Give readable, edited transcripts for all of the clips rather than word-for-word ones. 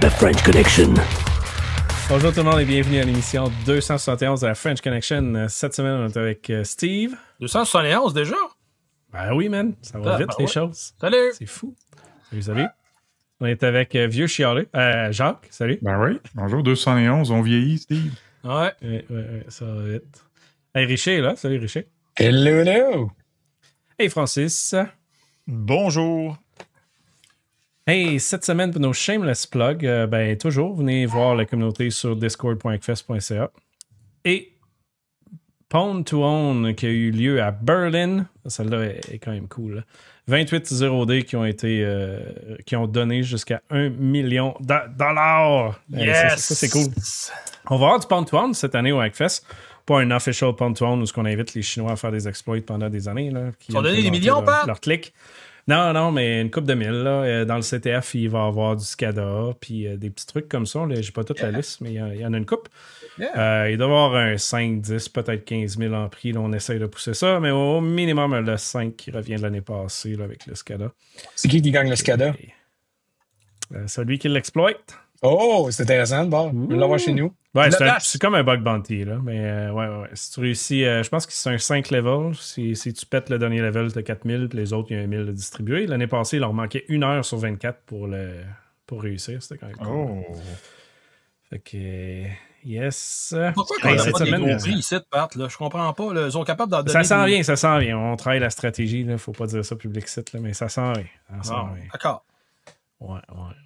The French Connection. Bonjour tout le monde et bienvenue à l'émission 271 de la French Connection. Cette semaine, on est avec Steve. 271 déjà? Ben oui, man. Ça va vite, les choses. Salut! C'est fou. Salut. On est avec Vieux Chialé. Jacques, salut. Ben oui. Bonjour, 211. On vieillit, Steve. Ouais. Ouais, ça va vite. Hey, Richer est là. Salut, Richer. Hello! Hey, Francis. Bonjour! Hey, cette semaine, pour nos shameless plugs, toujours, venez voir la communauté sur discord.fest.ca. Et Pwn to Own qui a eu lieu à Berlin. Celle-là est quand même cool. Là. 28 0D qui ont donné jusqu'à 1 million de dollars. Yes! Ça, c'est cool. On va avoir du Pwn to Own cette année au Hackfest. Pas un official Pwn to Own où on invite les Chinois à faire des exploits pendant des années. Là, ils ont donné des millions, pas? Leur clic. Non, mais une coupe de mille. Là. Dans le CTF, il va y avoir du SCADA, puis des petits trucs comme ça. J'ai pas toute la liste, mais il y en a une coupe. Yeah. Il doit y avoir un 5, 10, peut-être 15 000 en prix. Là, on essaye de pousser ça, mais au minimum, le 5 qui revient de l'année passée là, avec le SCADA. C'est qui gagne le SCADA? Celui qui l'exploite. Oh, c'est intéressant. Bon, on va l'avoir chez nous. Ouais, c'est comme un bug bounty, là. Mais ouais. Si tu réussis, je pense que c'est un 5 level. Si tu pètes le dernier level, t'as 4000, puis les autres, il y a 1000 de distribués. L'année passée, il leur manquait 1 heure sur 24 pour réussir. C'était quand même cool. Oh! Fait que, yes. Pourquoi qu'on a pas des gros prix ici, Pat? Là? Je comprends pas. Là. Ils sont capables d'en donner. Ça s'en vient. On travaille la stratégie. Faut pas dire ça public site, là, mais ça s'en vient. D'accord. Ouais.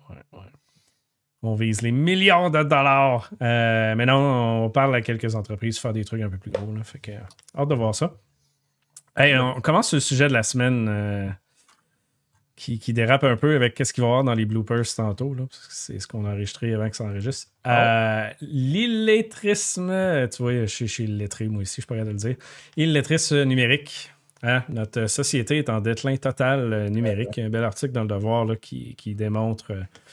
On vise les millions de dollars. Mais non, on parle à quelques entreprises faire des trucs un peu plus gros. Là, fait que, hâte de voir ça. Hey, on commence sur le sujet de la semaine qui dérape un peu avec qu'est-ce qu'il va y avoir dans les bloopers tantôt. Là, parce que c'est ce qu'on a enregistré avant que ça enregistre. L'illettrisme, tu vois, je suis illettré moi aussi, je suis pas capable de le dire. Illetrisme numérique. Hein? Notre société est en déclin total numérique. Un bel article dans le Devoir là, qui démontre...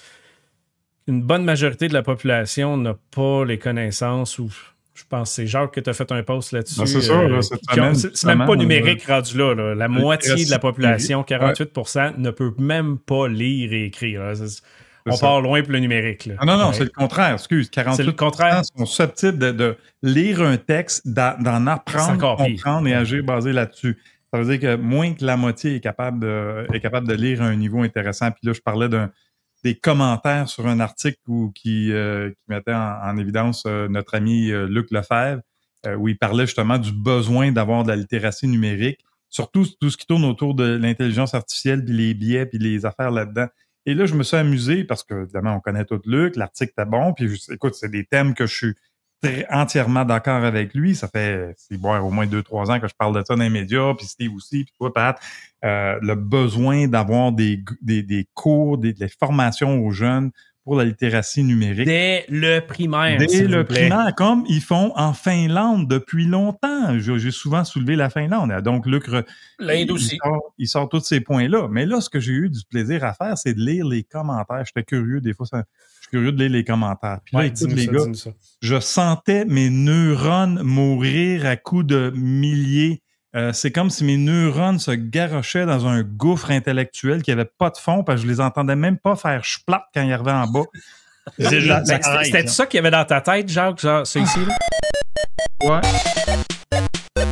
une bonne majorité de la population n'a pas les connaissances ou je pense que c'est Jacques que tu as fait un post là-dessus. Ben c'est ça, là, c'est même pas numérique rendu là. La moitié de la population, 48%, ne peut même pas lire et écrire. On part loin pour le numérique. Là. Non, c'est le contraire. Excuse, 48% sont susceptibles de lire un texte, d'en apprendre, comprendre et agir basé là-dessus. Ça veut dire que moins que la moitié est capable de lire à un niveau intéressant. Puis là, je parlais des commentaires sur un article qui mettait en évidence notre ami Luc Lefebvre, où il parlait justement du besoin d'avoir de la littératie numérique, surtout tout ce qui tourne autour de l'intelligence artificielle, puis les biais, puis les affaires là-dedans. Et là, je me suis amusé, parce que évidemment, on connaît tout Luc, l'article était bon, puis écoute, c'est des thèmes que je suis entièrement d'accord avec lui. Ça fait au moins 2-3 ans que je parle de ça dans les médias, puis Steve aussi, puis toi, Pat. Le besoin d'avoir des cours, des formations aux jeunes pour la littératie numérique. Dès le primaire, Dès le primaire, comme ils font en Finlande depuis longtemps. J'ai souvent soulevé la Finlande. Donc, Luc, l'Inde aussi. Il sort tous ces points-là. Mais là, ce que j'ai eu du plaisir à faire, c'est de lire les commentaires. J'étais curieux. Des fois, je suis curieux de lire les commentaires. Puis là, écoute, les gars, je sentais mes neurones mourir à coups de milliers. C'est comme si mes neurones se garochaient dans un gouffre intellectuel qui avait pas de fond, parce que je les entendais même pas faire ch'plat quand ils arrivaient en bas. C'était ça qu'il y avait dans ta tête, Jacques? Genre, c'est ici, là? Ouais.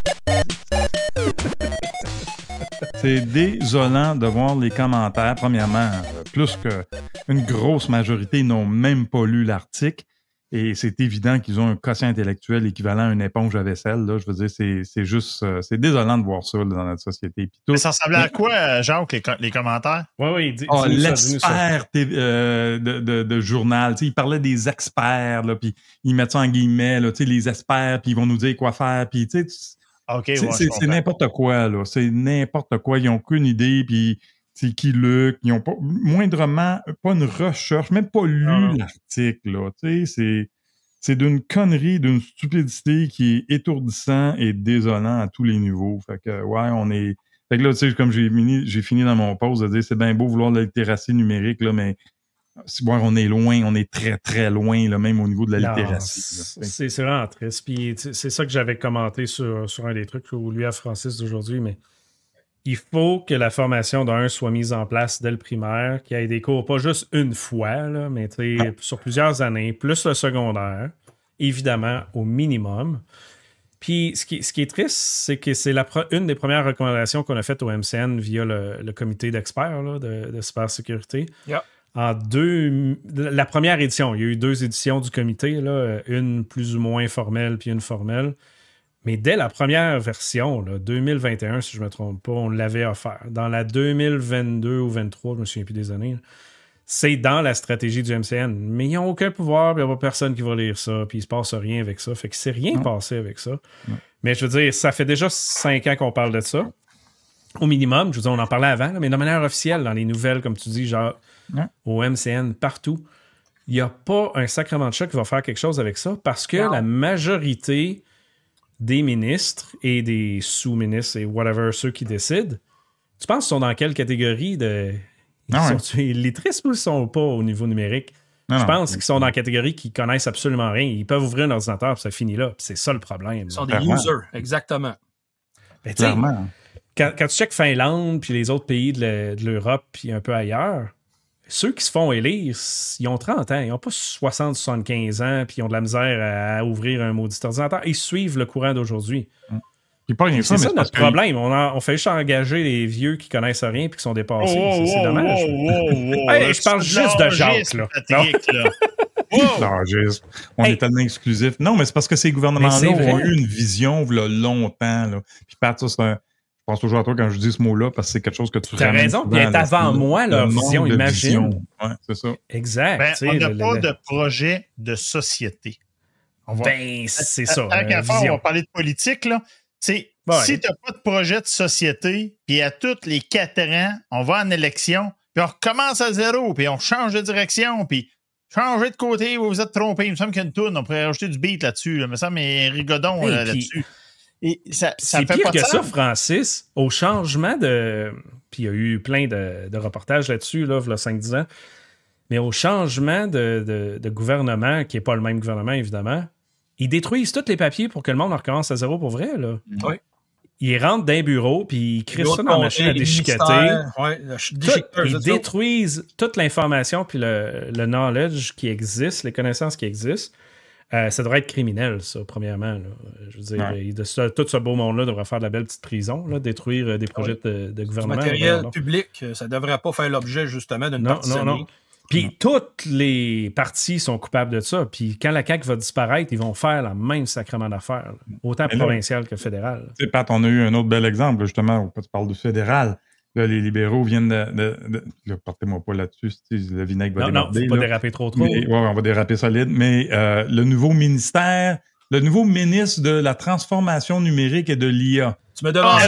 C'est désolant de voir les commentaires. Premièrement, plus qu'une grosse majorité n'ont même pas lu l'article. Et c'est évident qu'ils ont un quotient intellectuel équivalent à une éponge à vaisselle. Là. Je veux dire, c'est juste... c'est désolant de voir ça là, dans notre société. Puis tout. Mais ça ressemblait à quoi, Jacques, les commentaires? Oui, l'expert de journal. Tu sais, il parlait des experts, là, puis ils mettent ça en guillemets, là, tu sais, les experts, puis ils vont nous dire quoi faire. Puis, tu sais, c'est n'importe quoi. Là. C'est n'importe quoi. Ils n'ont qu'une idée, puis... C'est qui Luc, ils n'ont pas moindrement pas une recherche, même pas lu l'article, là. Tu sais, c'est d'une connerie, d'une stupidité qui est étourdissant et désolant à tous les niveaux. Fait que Fait que là, tu sais, comme j'ai fini dans mon post de dire c'est bien beau vouloir de la littératie numérique, là, mais on est loin, on est très, très loin, là, même au niveau de la littératie. C'est vraiment triste. Puis c'est ça que j'avais commenté sur un des trucs où lui à Francis d'aujourd'hui, mais il faut que la formation d'un soit mise en place dès le primaire, qu'il y ait des cours pas juste une fois, là, mais sur plusieurs années, plus le secondaire, évidemment, au minimum. Puis, ce qui est triste, c'est que c'est une des premières recommandations qu'on a faites au MCN via le comité d'experts là, de cybersécurité. Yeah. La première édition, il y a eu 2 éditions du comité, là, une plus ou moins formelle puis une formelle. Mais dès la première version, là, 2021, si je ne me trompe pas, on l'avait offert. Dans la 2022 ou 2023, je ne me souviens plus des années, là, c'est dans la stratégie du MCN. Mais ils n'ont aucun pouvoir, il n'y a pas personne qui va lire ça, puis il ne se passe rien avec ça. Fait que c'est rien passé avec ça. Mais je veux dire, ça fait déjà 5 ans qu'on parle de ça. Au minimum, je veux dire, on en parlait avant, là, mais de manière officielle, dans les nouvelles, comme tu dis, genre au MCN, partout, il n'y a pas un sacrement de chat qui va faire quelque chose avec ça parce que la majorité des ministres et des sous-ministres et whatever, ceux qui décident, tu penses qu'ils sont dans quelle catégorie de... Sont-ils illetristes ou ils sont pas au niveau numérique? Je pense qu'ils sont dans la catégorie qui connaissent absolument rien. Ils peuvent ouvrir un ordinateur et ça finit là. Puis c'est ça le problème. Ils sont des users, exactement. Ben, clairement. Quand tu checkes Finlande puis les autres pays de l'Europe puis un peu ailleurs, ceux qui se font élire, ils ont 30 ans. Ils n'ont pas 60-75 ans puis ils ont de la misère à ouvrir un maudit ordinateur. Ils suivent le courant d'aujourd'hui. C'est ça notre problème. On fait juste engager les vieux qui connaissent rien et qui sont dépassés. C'est dommage. Je parle juste de Jacques. On est tellement exclusif. Non, mais c'est parce que ces gouvernements-là ont eu une vision là, longtemps. Là. Puis Pat, ça, je pense toujours à toi quand je dis ce mot-là parce que c'est quelque chose que tu as raison. Puis être avant moi, leur vision, imagine. Ouais, c'est ça. Exact. On n'a pas de projet de société. C'est ça. Tant qu'à faire, on va parler de politique, là. Si tu n'as pas de projet de société, puis à tous les 4 ans, on va en élection, puis on recommence à zéro, puis on change de direction, puis changer de côté, vous vous êtes trompé. Il me semble qu'il y a une toune, on pourrait rajouter du beat là-dessus. Là. Il me semble qu'il y a un rigodon là-dessus. Et ça c'est fait pire pas que ça, Francis. Au changement de... Puis il y a eu plein de reportages là-dessus, là, il y a 5-10 ans. Mais au changement de gouvernement, qui n'est pas le même gouvernement, évidemment, ils détruisent tous les papiers pour que le monde recommence à zéro pour vrai. Là. Oui. Ils rentrent d'un bureau, puis ils crient ça dans la machine à déchiqueter. Ils détruisent toute l'information puis le knowledge qui existe, les connaissances qui existent. Ça devrait être criminel, ça, premièrement. Là. Je veux dire, tout ce beau monde-là devrait faire de la belle petite prison, là, détruire des projets de gouvernement. Le matériel public, ça ne devrait pas faire l'objet, justement, d'une partie. Non. Puis toutes les partis sont coupables de ça. Puis quand la CAQ va disparaître, ils vont faire la même sacrement d'affaires, là. Autant provincial que fédéral. Tu sais, Pat, on a eu un autre bel exemple, justement, où tu parles du fédéral. Là, les libéraux viennent là, portez-moi pas là-dessus, le vinaigre va déborder. Non, faut pas déraper trop. Oui, on va déraper solide. Mais le nouveau ministère, le nouveau ministre de la transformation numérique et de l'IA. Tu me demandes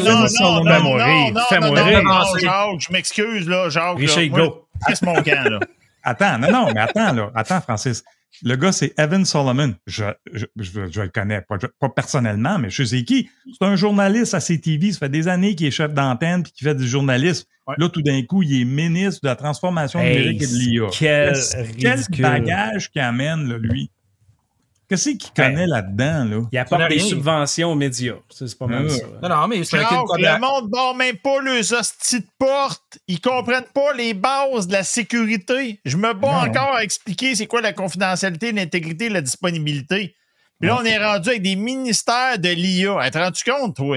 Jacques, je m'excuse, là, Jacques. Richard, go. Qu'est-ce mon camp, là? Attends, Francis. Le gars, c'est Evan Solomon. Je le connais, pas personnellement, mais je sais qui. C'est un journaliste à CTV. Ça fait des années qu'il est chef d'antenne puis qu'il fait du journalisme. Ouais. Là, tout d'un coup, il est ministre de la transformation numérique et de l'IA. Quel bagage qu'il amène, là, lui. Qu'est-ce qu'il connaît là-dedans, là? Il apporte des subventions aux médias. C'est pas mal ça. Non, mais c'est le monde barre même pas les hosties de porte. Ils comprennent pas les bases de la sécurité. Je me bats encore à expliquer c'est quoi la confidentialité, l'intégrité, la disponibilité. Puis là, on est rendu avec des ministères de l'IA. T'es rendu compte, toi?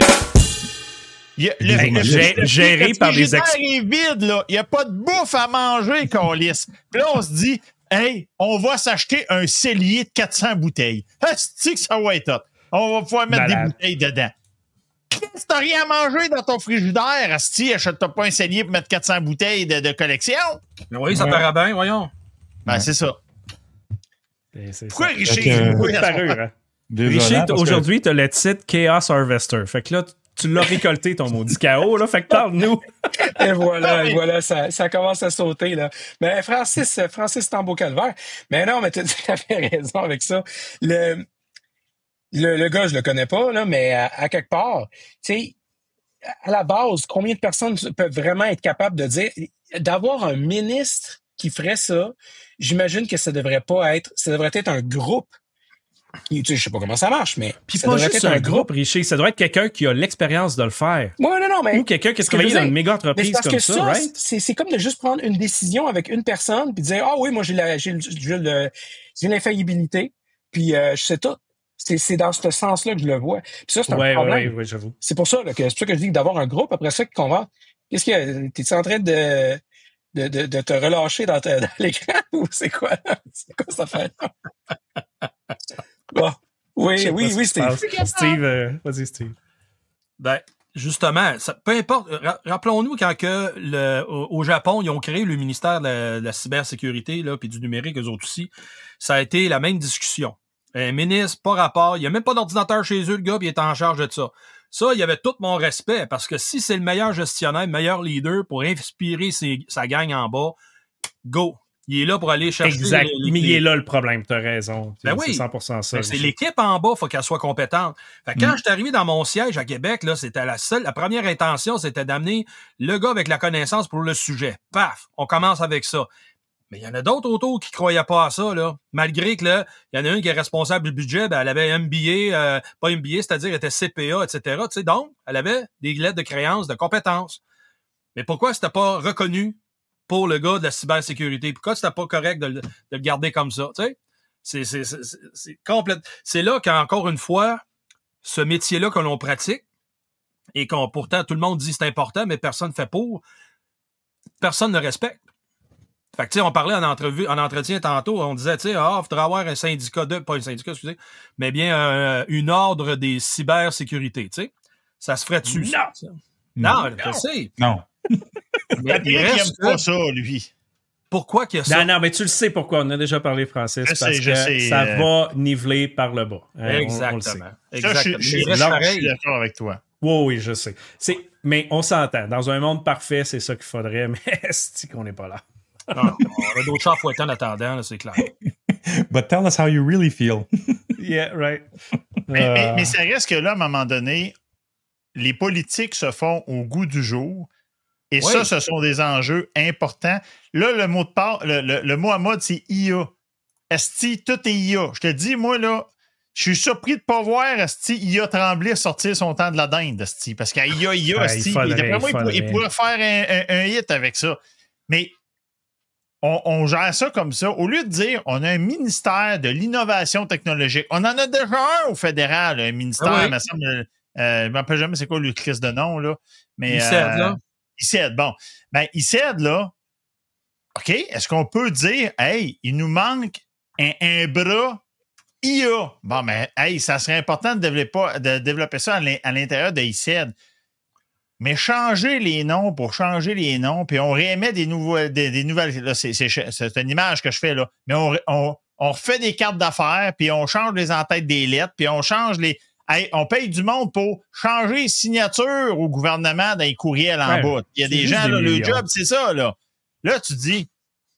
Géré par des experts. Le est vide, là. Il n'y a pas de bouffe à manger, câlisse. Puis là, on se dit... Hey, on va s'acheter un cellier de 400 bouteilles. Asti que ça va être hot. On va pouvoir mettre des bouteilles dedans. Si t'as rien à manger dans ton frigidaire, Asti, achète-toi pas un cellier pour mettre 400 bouteilles de collection. Mais oui, ça paraît bien, voyons. Ben, c'est ça. Pourquoi Richard Richard, aujourd'hui, t'as le titre Chaos Harvester. Fait que là, tu l'as récolté, ton maudit chaos, là. Fait que parle-nous. Et voilà, ça commence à sauter, là. Mais Francis Tambo-Calvaire. Mais non, mais tu as raison avec ça. Le gars, je le connais pas, là, mais à quelque part, tu sais, à la base, combien de personnes peuvent vraiment être capables de dire, d'avoir un ministre qui ferait ça, j'imagine que ça devrait être un groupe Je sais pas comment ça marche, mais. Puis pas juste un groupe, Richer. Ça doit être quelqu'un qui a l'expérience de le faire. Ouais, non, mais. Ou quelqu'un qui a travaillé dans une méga entreprise comme ça, right? C'est comme de juste prendre une décision avec une personne puis dire, ah oui, moi, j'ai l'infaillibilité, puis je sais tout. C'est dans ce sens-là que je le vois. Puis ça, c'est un problème. Oui, j'avoue. C'est pour ça, là, c'est pour ça que je dis que d'avoir un groupe, après ça, qui convainc. Qu'est-ce qu'il y a? T'es-tu en train de te relâcher dans l'écran ou c'est quoi? C'est quoi cette affaire-là? Bon. Oui, Steve. Steve, vas-y, Steve. Ben, justement, peu importe. Rappelons-nous quand au Japon, ils ont créé le ministère de la cybersécurité là, puis du numérique, eux autres aussi. Ça a été la même discussion. Un ministre, pas rapport. Il n'y a même pas d'ordinateur chez eux, le gars, puis il est en charge de ça. Ça, il y avait tout mon respect, parce que si c'est le meilleur gestionnaire, le meilleur leader pour inspirer sa gang en bas, go! Il est là pour aller chercher... Exact. Mais il est là le problème, t'as raison. Ben oui. C'est 100% ça. C'est l'équipe en bas, faut qu'elle soit compétente. Fait que quand je suis arrivé dans mon siège à Québec, là, c'était la première intention, c'était d'amener le gars avec la connaissance pour le sujet. Paf! On commence avec ça. Mais il y en a d'autres autour qui croyaient pas à ça, là. Malgré que, là, il y en a une qui est responsable du budget, ben, elle avait MBA, pas MBA, c'est-à-dire elle était CPA, etc. Tu sais, donc, elle avait des lettres de créance, de compétences. Mais pourquoi c'était pas reconnu pour le gars de la cybersécurité? Pourquoi c'était pas correct de le garder comme ça, tu sais? C'est complète. C'est là qu'encore une fois, ce métier-là que l'on pratique, et pourtant tout le monde dit c'est important, mais personne ne fait pour, personne ne respecte. Fait que, tu sais, on parlait en entretien tantôt, on disait, tu sais, faudrait avoir un syndicat pas un syndicat, excusez, mais bien une ordre des cybersécurités, tu sais. Ça se ferait dessus, ça. Non, je sais. Non. Mais il n'aime pas ça, lui. Pourquoi qu'il y a ça? Non, mais tu le sais pourquoi. On a déjà parlé, Francis. Je sais, ça va niveler par le bas. Exactement. Je suis d'accord avec toi. Oui, je sais. Mais on s'entend. Dans un monde parfait, c'est ça qu'il faudrait, mais c'est qu'on n'est pas là. Non, on a d'autres chats fouettants en attendant, là, c'est clair. But tell us how you really feel. Yeah, right. Mais ça reste que là, à un moment donné, les politiques se font au goût du jour. Et ça, ce sont des enjeux importants. Là, le mot le mot à mode, c'est IA. Esti, tout est IA. Je te dis, moi, là, je suis surpris de ne pas voir Esti IA Tremblay sortir son temps de la dinde, Esti. Parce qu'à IA, Esti, il pourrait faire un hit avec ça. Mais on gère ça comme ça. Au lieu de dire, on a un ministère de l'innovation technologique. On en a déjà un au fédéral, un ministère, il me semble. Je ne me rappelle jamais c'est quoi le crise de nom, là. Mais, ICED, là. ICED, bon. Ben, ICED, là, OK, est-ce qu'on peut dire, hey, il nous manque un bras IA? Bon, mais, hey, ça serait important de développer ça à l'intérieur de ICED. Mais changer les noms pour changer les noms, puis on réémet des nouvelles. Là, c'est une image que je fais, là. Mais on refait des cartes d'affaires, puis on change les entêtes des lettres, puis on change les. Hey, on paye du monde pour changer les signatures au gouvernement dans les courriels en bas. Il y a des gens, là, le job, c'est ça, là. Là, tu dis,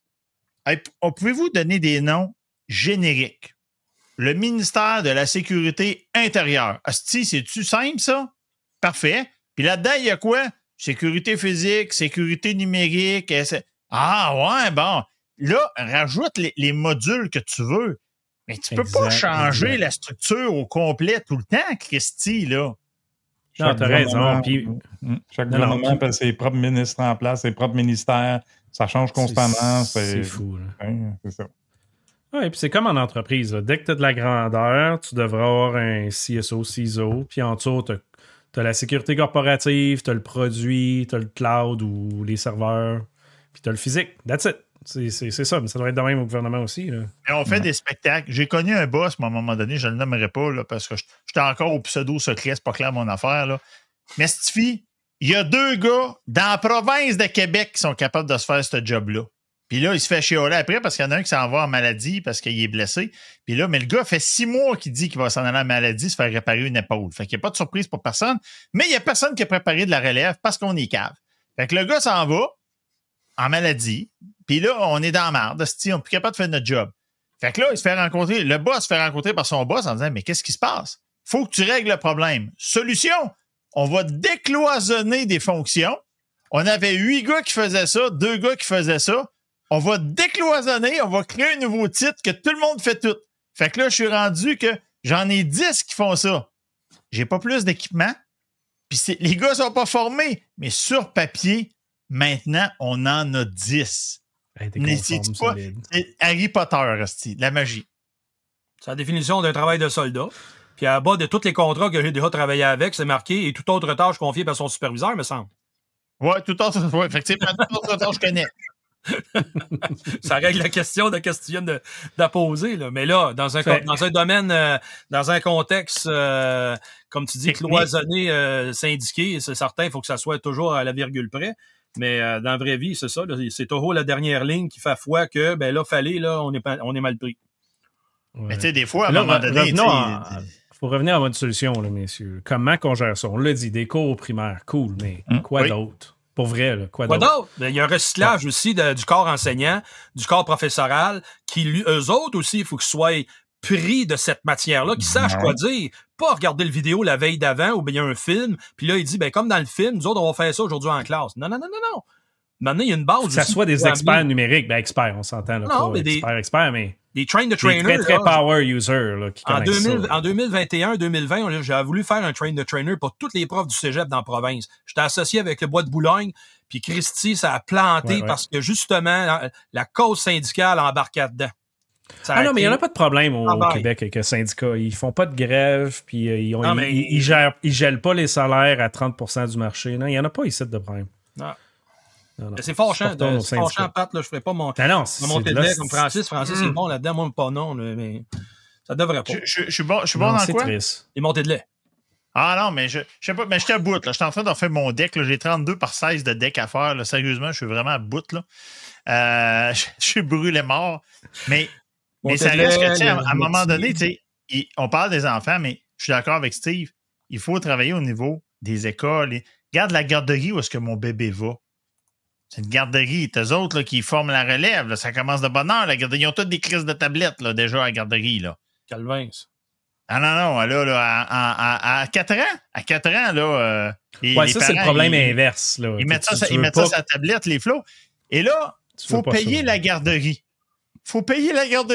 hey, pouvez-vous donner des noms génériques? Le ministère de la Sécurité intérieure. Asti, c'est-tu simple, ça? Parfait. Puis là-dedans, il y a quoi? Sécurité physique, sécurité numérique. Ah, ouais, bon. Là, rajoute les modules que tu veux. Mais tu peux pas changer la structure au complet tout le temps, Christy, là. Non, t'as raison. Chaque gouvernement a ses propres ministres en place, ses propres ministères. Ça change constamment. C'est fou, là. C'est ça. Oui, puis c'est comme en entreprise. Là. Dès que tu as de la grandeur, tu devrais avoir un CSO, CISO. Puis en dessous, tu as la sécurité corporative, tu as le produit, tu as le cloud ou les serveurs, puis tu as le physique. That's it. C'est ça, mais ça doit être de même au gouvernement aussi. Là. Mais on fait des spectacles. J'ai connu un boss, mais à un moment donné, je ne le nommerai pas là, parce que j'étais encore au pseudo-secret, c'est pas clair mon affaire. Là. Mais Stifi, il y a 2 gars dans la province de Québec qui sont capables de se faire ce job-là. Puis là, il se fait chialer après parce qu'il y en a un qui s'en va en maladie parce qu'il est blessé. Puis là, mais le gars fait 6 mois qu'il dit qu'il va s'en aller en maladie, se faire réparer une épaule. Fait qu'il n'y a pas de surprise pour personne. Mais il n'y a personne qui a préparé de la relève parce qu'on est cave. Fait que le gars s'en va en maladie. Puis là, on est dans la merde. On n'est plus capable de faire notre job. Fait que là, il se fait rencontrer. Le boss se fait rencontrer par son boss en disant, mais qu'est-ce qui se passe? Faut que tu règles le problème. Solution, on va décloisonner des fonctions. On avait 8 gars qui faisaient ça, 2 gars qui faisaient ça. On va décloisonner, on va créer un nouveau titre que tout le monde fait tout. Fait que là, je suis rendu que j'en ai 10 qui font ça. J'ai pas plus d'équipement. Puis les gars sont pas formés. Mais sur papier, maintenant, on en a 10. Hey, N'hésite pas. C'est Harry Potter, la magie. C'est la définition d'un travail de soldat. Puis à bas de tous les contrats que j'ai déjà travaillé avec, c'est marqué « Et toute autre tâche confiée par son superviseur », me semble. Ouais, tout autre. Ouais, effectivement, toute autre tâche je connais. Ça règle la question que tu viens de poser, là. Mais là, dans un domaine, dans un contexte, comme tu dis, cloisonné, syndiqué, c'est certain, il faut que ça soit toujours à la virgule près. Mais dans la vraie vie, c'est ça, là, c'est toujours la dernière ligne qui fait foi que, ben là, on est mal pris. Ouais. Mais tu sais, des fois, à un moment donné... Il faut revenir à votre solution, là, messieurs. Comment qu'on gère ça? On l'a dit, des cours primaires, cool, mais quoi d'autre? Pour vrai, là, quoi d'autre? Il y a un recyclage aussi du corps enseignant, du corps professoral, qui, eux autres aussi, il faut qu'ils soient pris de cette matière-là, qu'ils sachent quoi dire. Pas regarder le vidéo la veille d'avant ou bien il y a un film, puis là, il dit, ben comme dans le film, nous autres, on va faire ça aujourd'hui en classe. Non. Maintenant, il y a une base. Que ça soit des experts numériques, ben experts, on s'entend. Là, non, mais experts, mais des train-the-trainers. Des très power users là, qui connaissent ça. En 2021-2020, j'ai voulu faire un train-the-trainer pour tous les profs du cégep dans la province. J'étais associé avec le Bois de Boulogne, puis Christy, ça a planté parce que justement, la cause syndicale embarque là-dedans. Non, mais il n'y en a pas de problème au Québec avec le syndicat. Ils font pas de grève, puis ils gèlent pas les salaires à 30% du marché. Non, il n'y en a pas ici de problème. Non. C'est fâchant, Pat, là, je ferais pas mon montée de lait comme Francis. Francis, c'est bon là-dedans, moi, pas non, mais ça devrait pas. Je suis bon dans quoi? Triste. Les montées de lait. Ah non, mais je sais pas, mais j'étais à bout, là. J'étais en train d'en faire mon deck, là. J'ai 32 par 16 de deck à faire, là. Sérieusement, je suis vraiment à bout, là. Je suis brûlé mort. Mais ça reste que, tu sais, à un moment donné, tu sais, on parle des enfants, mais je suis d'accord avec Steve. Il faut travailler au niveau des écoles. Regarde la garderie où est-ce que mon bébé va. C'est une garderie. Eux autres là, qui forment la relève, là, ça commence de bonne heure, la garderie. Ils ont toutes des crises de tablettes là, déjà à la garderie. Là. Calvins. Ah non, là, à 4 ans. À 4 ans, là. Les ça, parents, c'est le problème inverse. Là. Ils mettent ça sur la tablette, les flots. Et là, il faut payer la garderie. Faut payer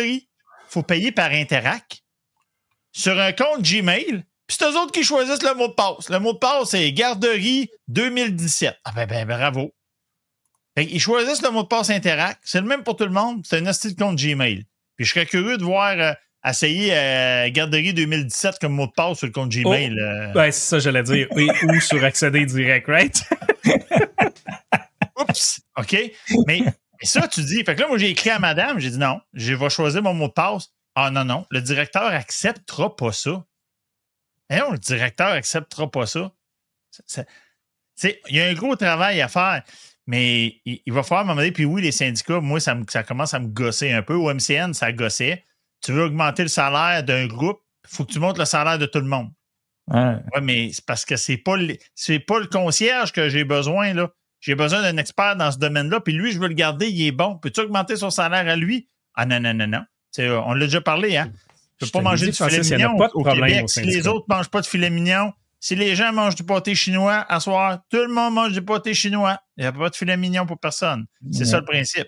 par Interac sur un compte Gmail. Puis c'est eux autres qui choisissent le mot de passe. Le mot de passe, c'est garderie 2017. Ah ben bravo. Fait qu'ils choisissent le mot de passe Interac. C'est le même pour tout le monde. C'est un hostile compte Gmail. Puis je serais curieux de voir essayer garderie 2017 comme mot de passe sur le compte Gmail. Ben, c'est ça, j'allais dire. Ou sur accéder direct, right? Oups! OK. Mais ça, tu dis... Fait que là, moi, j'ai écrit à madame. J'ai dit non, je vais choisir mon mot de passe. Ah non. Le directeur acceptera pas ça. Eh non, le directeur acceptera pas ça. Il y a un gros travail à faire. Mais il va falloir m'amener. Puis oui, les syndicats, moi, ça commence à me gosser un peu. Au MCN, ça gossait. Tu veux augmenter le salaire d'un groupe, il faut que tu montes le salaire de tout le monde. Ouais, mais c'est parce que c'est pas le concierge que j'ai besoin, là. J'ai besoin d'un expert dans ce domaine-là. Puis lui, je veux le garder, il est bon. Peux-tu augmenter son salaire à lui? Ah non. On l'a déjà parlé, hein? Tu peux pas manger du filet mignon au Québec. Si les autres mangent pas de filet mignon, si les gens mangent du pâté chinois, à soir, tout le monde mange du pâté chinois. Il n'y a pas de filet mignon pour personne. C'est ça le principe.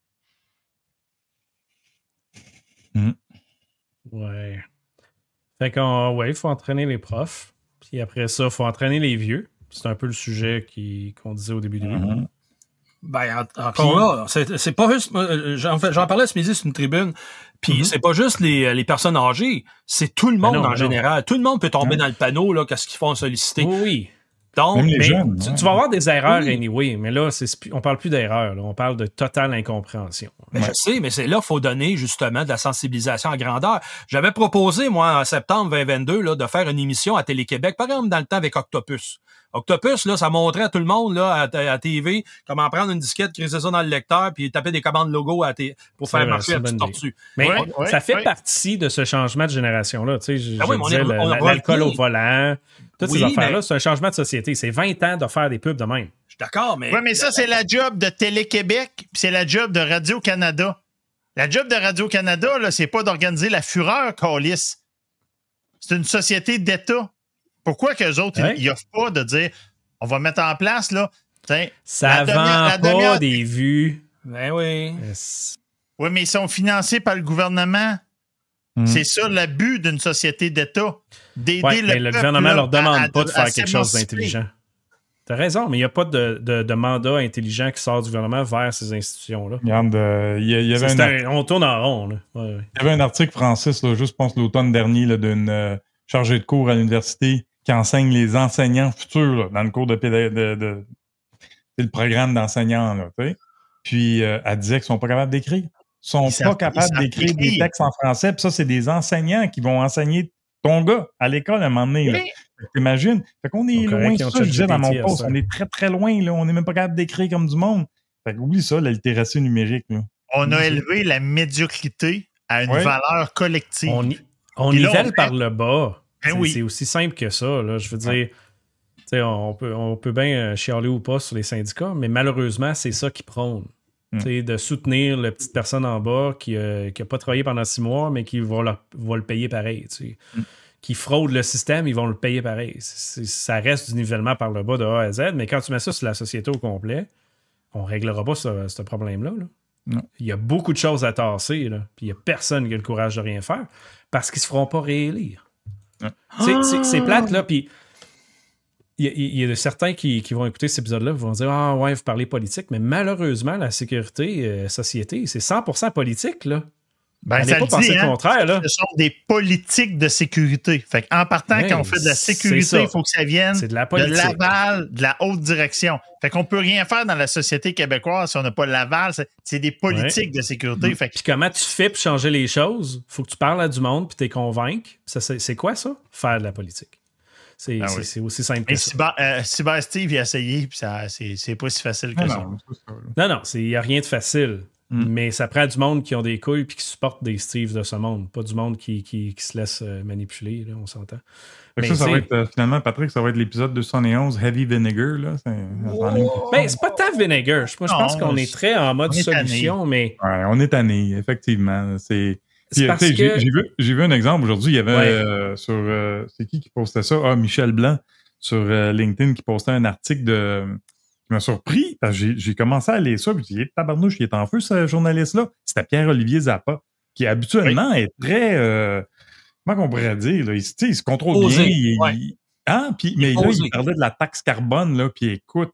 Ouais. Fait il faut entraîner les profs. Puis après ça, il faut entraîner les vieux. C'est un peu le sujet qu'on disait au début du vidéo. Ben, encore là, c'est pas juste... J'en parlais ce midi sur une tribune. Puis c'est pas juste les personnes âgées, c'est tout le monde en général. Tout le monde peut tomber dans le panneau, là, qu'est-ce qu'ils font solliciter. Oui. Donc, mais jeunes, tu vas avoir des erreurs anyway, mais là, on parle plus d'erreurs, là, on parle de totale incompréhension. Mais je sais, mais c'est là qu'il faut donner justement de la sensibilisation à grandeur. J'avais proposé, moi, en septembre 2022, là, de faire une émission à Télé-Québec, par exemple dans le temps avec Octopus. Octopus, là, ça montrait à tout le monde là, à TV comment prendre une disquette, crisser ça dans le lecteur, puis taper des commandes logo pour faire marcher la petite tortue. Mais ça fait partie de ce changement de génération-là. Tu sais, je disais, l'alcool au volant, toutes ces affaires-là, c'est un changement de société. C'est 20 ans de faire des pubs de même. Je suis d'accord, mais... Oui, mais ça, c'est la job de Télé-Québec, puis c'est la job de Radio-Canada. La job de Radio-Canada, là, c'est pas d'organiser la fureur, câlisse. C'est une société d'État. Pourquoi qu'eux autres, ils n'offrent pas de dire on va mettre en place, là. Ça vend pas des vues. Ben oui. Oui, mais ils sont financés par le gouvernement. C'est ça le d'une société d'État. D'aider le gouvernement ne leur demande pas de faire quelque chose d'intelligent. T'as raison, mais il n'y a pas de mandat intelligent qui sort du gouvernement vers ces institutions-là. Regarde, y avait on tourne en rond. Là. Ouais. Il y avait un article, Francis, là, juste, je pense, l'automne dernier, là, d'une chargée de cours à l'université qui enseigne les enseignants futurs là, dans le cours c'est le programme d'enseignants. Là, puis elle disait qu'ils sont pas capables d'écrire. Ils sont pas capables d'écrire des textes en français. Puis ça, c'est des enseignants qui vont enseigner ton gars à l'école à un moment donné. Là. T'imagines? Fait qu'on est loin, ça, je disais dans mon post, on est très, très loin, là. On n'est même pas capable d'écrire comme du monde. Fait qu'oublie ça, la littératie numérique, là. On a élevé la médiocrité à une valeur collective. On nivelle par le bas. Oui. C'est aussi simple que ça, là. Je veux dire, on peut bien chialer ou pas sur les syndicats, mais malheureusement, c'est ça qui prône. De soutenir la petite personne en bas qui n'a pas travaillé pendant 6 mois, mais qui va le payer pareil, qui fraudent le système, ils vont le payer pareil. Ça reste du nivellement par le bas de A à Z, mais quand tu mets ça sur la société au complet, on ne réglera pas ce problème-là. Là. Non. Il y a beaucoup de choses à tasser, là, puis il n'y a personne qui a le courage de rien faire parce qu'ils ne se feront pas réélire. C'est plate, là, puis il y a certains qui vont écouter cet épisode-là, vont dire « Ah ouais, vous parlez politique », mais malheureusement, la sécurité, société, c'est 100% politique, là. Ben, ça pas dit, le contraire, là. Ce sont des politiques de sécurité. Fait en partant, quand on fait de la sécurité, il faut que ça vienne de l'aval, de la haute direction. Fait qu'on peut rien faire dans la société québécoise si on n'a pas l'aval. C'est des politiques de sécurité. Fait puis comment tu fais pour changer les choses? Faut que tu parles à du monde puis tu les convainques. C'est quoi ça? Faire de la politique. C'est aussi simple que ça. Cyber Steve, il a essayé, puis c'est pas si facile que ça. Non, il n'y a rien de facile. Mais ça prend du monde qui ont des couilles et qui supportent des Steve de ce monde. Pas du monde qui se laisse manipuler, là, on s'entend. Mais ça va être, finalement, Patrick, ça va être l'épisode 211, Heavy Vinegar. Là. C'est pas tant Vinegar. Je pense qu'on est très en mode solution, mais... Ouais, on est tanné, effectivement. J'ai vu un exemple aujourd'hui. Il y avait c'est qui postait ça? Ah, Michel Blanc sur LinkedIn qui postait un article qui m'a surpris parce que j'ai commencé à lire ça. Puis j'ai dit, tabarnouche, il est en feu, ce journaliste-là. C'était Pierre-Olivier Zappa, qui habituellement est très. Comment on pourrait dire? Là, il se contrôle bien. Mais là, il parlait de la taxe carbone. Là, puis écoute,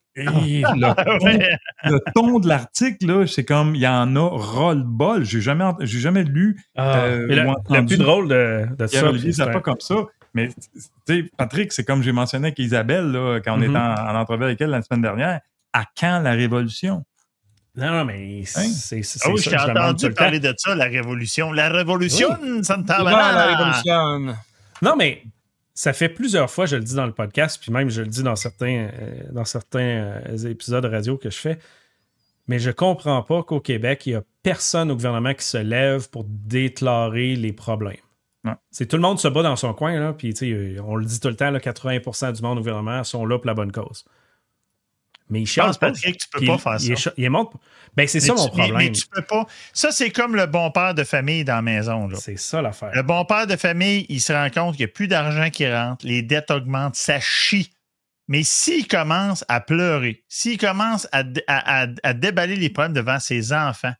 le ton de l'article, là, c'est comme il y en a ras-le-bol. J'ai jamais lu. Le plus drôle de ça. Pierre-Olivier Zappa comme ça. Mais tu sais, Patrick, c'est comme j'ai mentionné avec Isabelle là, quand on était en entrevue avec elle la semaine dernière. À quand la révolution? Non, mais c'est ça. J'ai entendu parler de ça, la révolution. La révolution, ça ne parle pas. La révolution. Non, mais ça fait plusieurs fois, je le dis dans le podcast, puis même je le dis dans certains épisodes de radio que je fais, mais je comprends pas qu'au Québec, il n'y a personne au gouvernement qui se lève pour déclarer les problèmes. C'est tout le monde se bat dans son coin, là, puis on le dit tout le temps, là, 80% du monde au gouvernement sont là pour la bonne cause. Mais ils chialent pas. Patrick, tu peux pas faire ça. C'est ça mon problème. Mais tu peux pas. Ça, c'est comme le bon père de famille dans la maison. Là. C'est ça l'affaire. Le bon père de famille, il se rend compte qu'il n'y a plus d'argent qui rentre, les dettes augmentent, ça chie. Mais s'il commence à pleurer, s'il commence à déballer les problèmes devant ses enfants,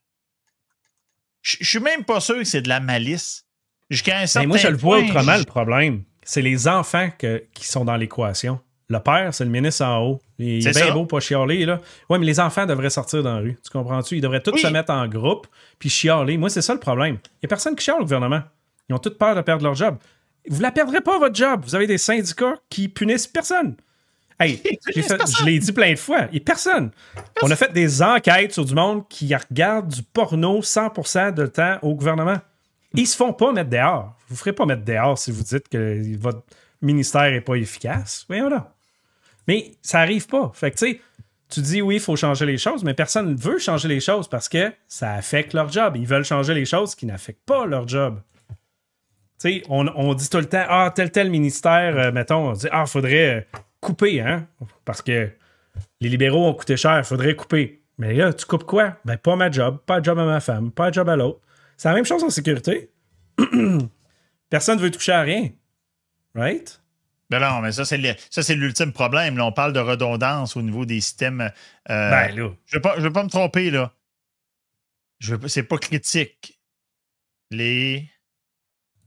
je suis même pas sûr que c'est de la malice. Jusqu'à un certain moi, je le vois point, autrement, le problème. C'est les enfants qui sont dans l'équation. Le père, c'est le ministre en haut. Il est bien beau, pas chialer, là. Oui, mais les enfants devraient sortir dans la rue. Tu comprends-tu? Ils devraient tous se mettre en groupe puis chialer. Moi, c'est ça le problème. Il n'y a personne qui chiale au gouvernement. Ils ont tous peur de perdre leur job. Vous ne la perdrez pas, votre job. Vous avez des syndicats qui punissent personne. Hey, je l'ai dit plein de fois. Il n'y a personne. On a fait des enquêtes sur du monde qui regarde du porno 100% de temps au gouvernement. Ils se font pas mettre dehors. Vous ne ferez pas mettre dehors si vous dites que votre ministère n'est pas efficace. Voyons là. Mais ça n'arrive pas. Fait que tu sais, tu dis oui, il faut changer les choses, mais personne ne veut changer les choses parce que ça affecte leur job. Ils veulent changer les choses qui n'affectent pas leur job. Tu sais, on dit tout le temps, tel ministère, mettons, on dit, faudrait couper, hein, parce que les libéraux ont coûté cher, faudrait couper. Mais là, tu coupes quoi? Ben, pas ma job, pas le job à ma femme, pas le job à l'autre. C'est la même chose en sécurité. Personne ne veut toucher à rien. Right? Non, mais ça, c'est l'ultime problème. Là, on parle de redondance au niveau des systèmes. Là. Je veux pas me tromper, là. C'est pas critique.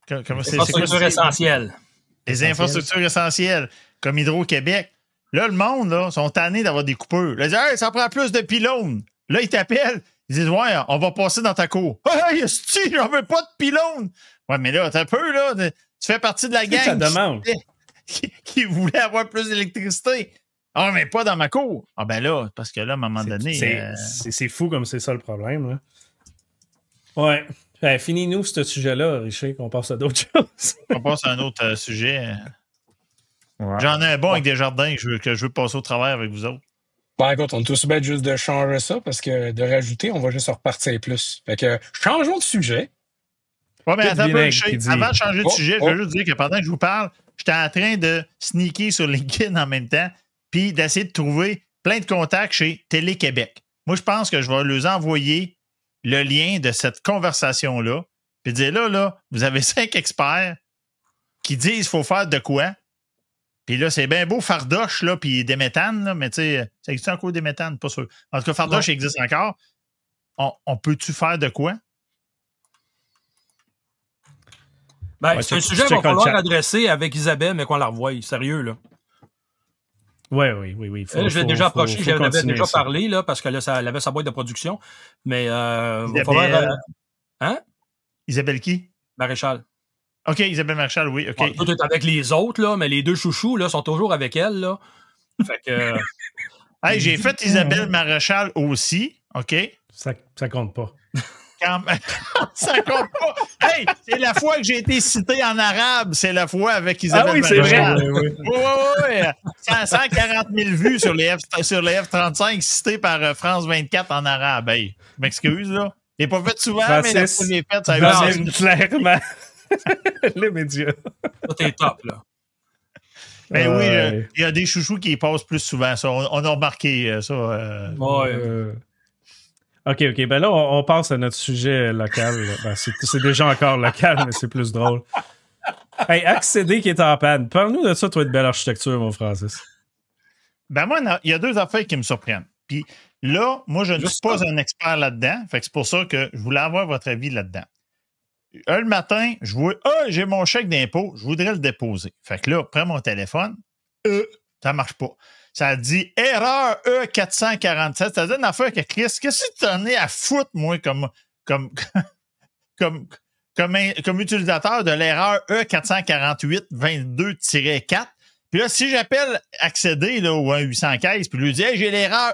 Infrastructures essentielles. Les infrastructures essentielles, comme Hydro-Québec. Là, le monde, là, sont tannés d'avoir des coupeurs. Là, ils disent, hey, ça prend plus de pylônes. Là, ils t'appellent. Ils disent, ouais, on va passer dans ta cour. Hey, j'en veux pas de pylônes. Ouais, mais là, t'as peu, là. Tu fais partie de la gang qui voulait avoir plus d'électricité. Ah, mais pas dans ma cour. Ah, ben là, parce que là, à un moment donné. C'est fou comme c'est ça le problème, là. Ouais. Finis-nous ce sujet-là, Richard, qu'on passe à d'autres choses. On passe à un autre sujet. Ouais. J'en ai un bon avec des jardins que je veux passer au travers avec vous autres. Ben écoute, on est tous bête juste de changer ça parce que de rajouter, on va juste repartir plus. Fait que changeons de sujet. Ouais, mais attends un peu, avant de changer de sujet, je veux juste dire que pendant que je vous parle, j'étais en train de sneaker sur LinkedIn en même temps puis d'essayer de trouver plein de contacts chez Télé-Québec. Moi, je pense que je vais leur envoyer le lien de cette conversation-là puis dire là, vous avez 5 experts qui disent qu'il faut faire de quoi. Puis là, c'est bien beau Fardoche, là, puis des méthanes, là, mais tu sais, ça existe encore des méthanes, pas sûr. En tout cas, Fardoche existe encore. On peut-tu faire de quoi? Ben, c'est un sujet qu'il va falloir adresser avec Isabelle, mais qu'on la revoie. Sérieux, là. Oui. Je l'ai déjà approché, j'en avais déjà parlé, là, parce que là, elle avait sa boîte de production. Mais il va falloir. Hein? Isabelle qui? Maréchal. OK, Isabelle Maréchal, oui. OK. Bon, tout est avec les autres, là, mais les 2 chouchous là, sont toujours avec elle. Là. Fait que. Hey, j'ai fait Isabelle Maréchal aussi. OK? Ça compte pas. Ça compte pas. Hey, c'est la fois que j'ai été cité en arabe. C'est la fois avec Isabelle Maréchal. C'est vrai. Oui. 140 000 vues sur les F-35 citées par France 24 en arabe. Hey, je m'excuse, là. Je l'ai pas fait souvent, mais la fois que j'ai fait, ça a été clairement. Les médias. Ça, t'es top, là. Ben oui, il y a des chouchous qui passent plus souvent. Ça, on a remarqué ça. OK. Ben là, on passe à notre sujet local. Ben, c'est déjà encore local, mais c'est plus drôle. Hey, Accéder qui est en panne. Parle-nous de ça, toi, de belle architecture, mon Francis. Ben moi, il y a 2 affaires qui me surprennent. Puis là, moi, je ne suis pas un expert là-dedans. Fait que c'est pour ça que je voulais avoir votre avis là-dedans. Le matin, je vois, j'ai mon chèque d'impôt, je voudrais le déposer. Fait que là, prends mon téléphone, ça marche pas. Ça dit erreur E447. Ça dit une affaire que Chris, qu'est-ce que tu en es à foutre, moi, comme utilisateur de l'erreur E448-22-4. Puis là, si j'appelle Accéder là, ou un 815, puis lui dis hey, j'ai l'erreur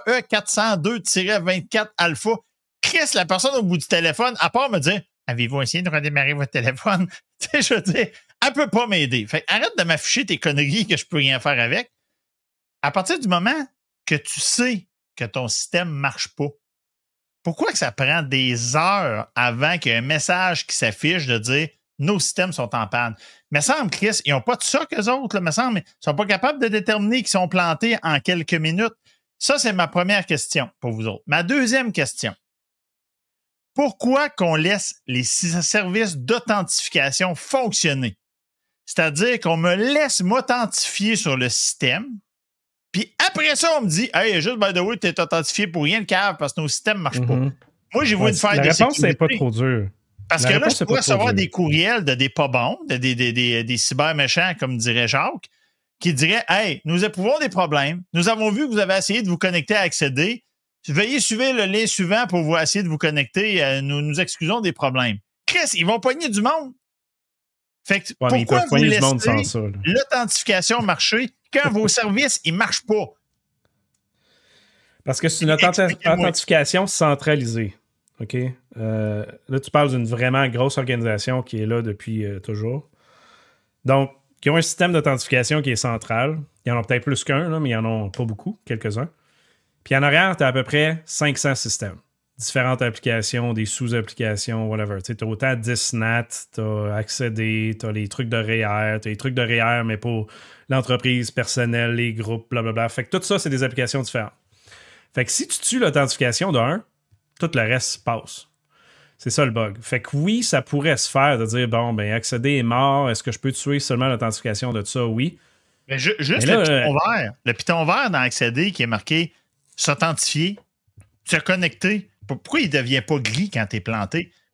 E402-24 alpha, Chris, la personne au bout du téléphone, à part me dire avez-vous essayé de redémarrer votre téléphone? Tu sais, je veux dire, elle peut pas m'aider. Fait arrête de m'afficher tes conneries que je peux rien faire avec. À partir du moment que tu sais que ton système marche pas, pourquoi que ça prend des heures avant qu'il y ait un message qui s'affiche de dire nos systèmes sont en panne? Me semble, Chris, ils n'ont pas de ça qu'eux autres, là, me semble, ils sont pas capables de déterminer qu'ils sont plantés en quelques minutes. Ça, c'est ma première question pour vous autres. Ma deuxième question. Pourquoi qu'on laisse les services d'authentification fonctionner? C'est-à-dire qu'on me laisse m'authentifier sur le système, puis après ça, on me dit « Hey, juste, by the way, t'es authentifié pour rien le cave parce que nos systèmes ne marchent pas. » Moi, j'ai voulu faire de sécurité. La réponse, c'est pas trop dur. Parce que là, je pourrais recevoir des courriels de des pas bons, des cyber méchants, comme dirait Jacques, qui diraient « Hey, nous éprouvons des problèmes. Nous avons vu que vous avez essayé de vous connecter à Accéder. Veuillez suivre le lien suivant pour vous essayer de vous connecter. Nous excusons des problèmes. » Chris, ils vont pogner du monde. Fait que pourquoi vous laissez l'authentification marcher quand vos services, ils ne marchent pas? Parce que c'est une authentification centralisée. OK? Là, tu parles d'une vraiment grosse organisation qui est là depuis toujours. Donc, qui ont un système d'authentification qui est central. Il y en a peut-être plus qu'un, là, mais il n'y en a pas beaucoup, quelques-uns. Puis en arrière, tu as à peu près 500 systèmes. Différentes applications, des sous-applications, whatever. Tu sais, as autant 10 NAT, tu as Accéder, tu as les trucs de REER, tu as les trucs de REER, mais pour l'entreprise personnelle, les groupes, blablabla. Fait que tout ça, c'est des applications différentes. Fait que si tu tues l'authentification d'un, tout le reste passe. C'est ça le bug. Fait que oui, ça pourrait se faire de dire, bon, ben Accéder est mort, est-ce que je peux tuer seulement l'authentification de ça? Oui. Mais juste mais là, le piton vert dans Accéder qui est marqué s'authentifier, se connecter. Pourquoi il ne devient pas gris quand tu es planté?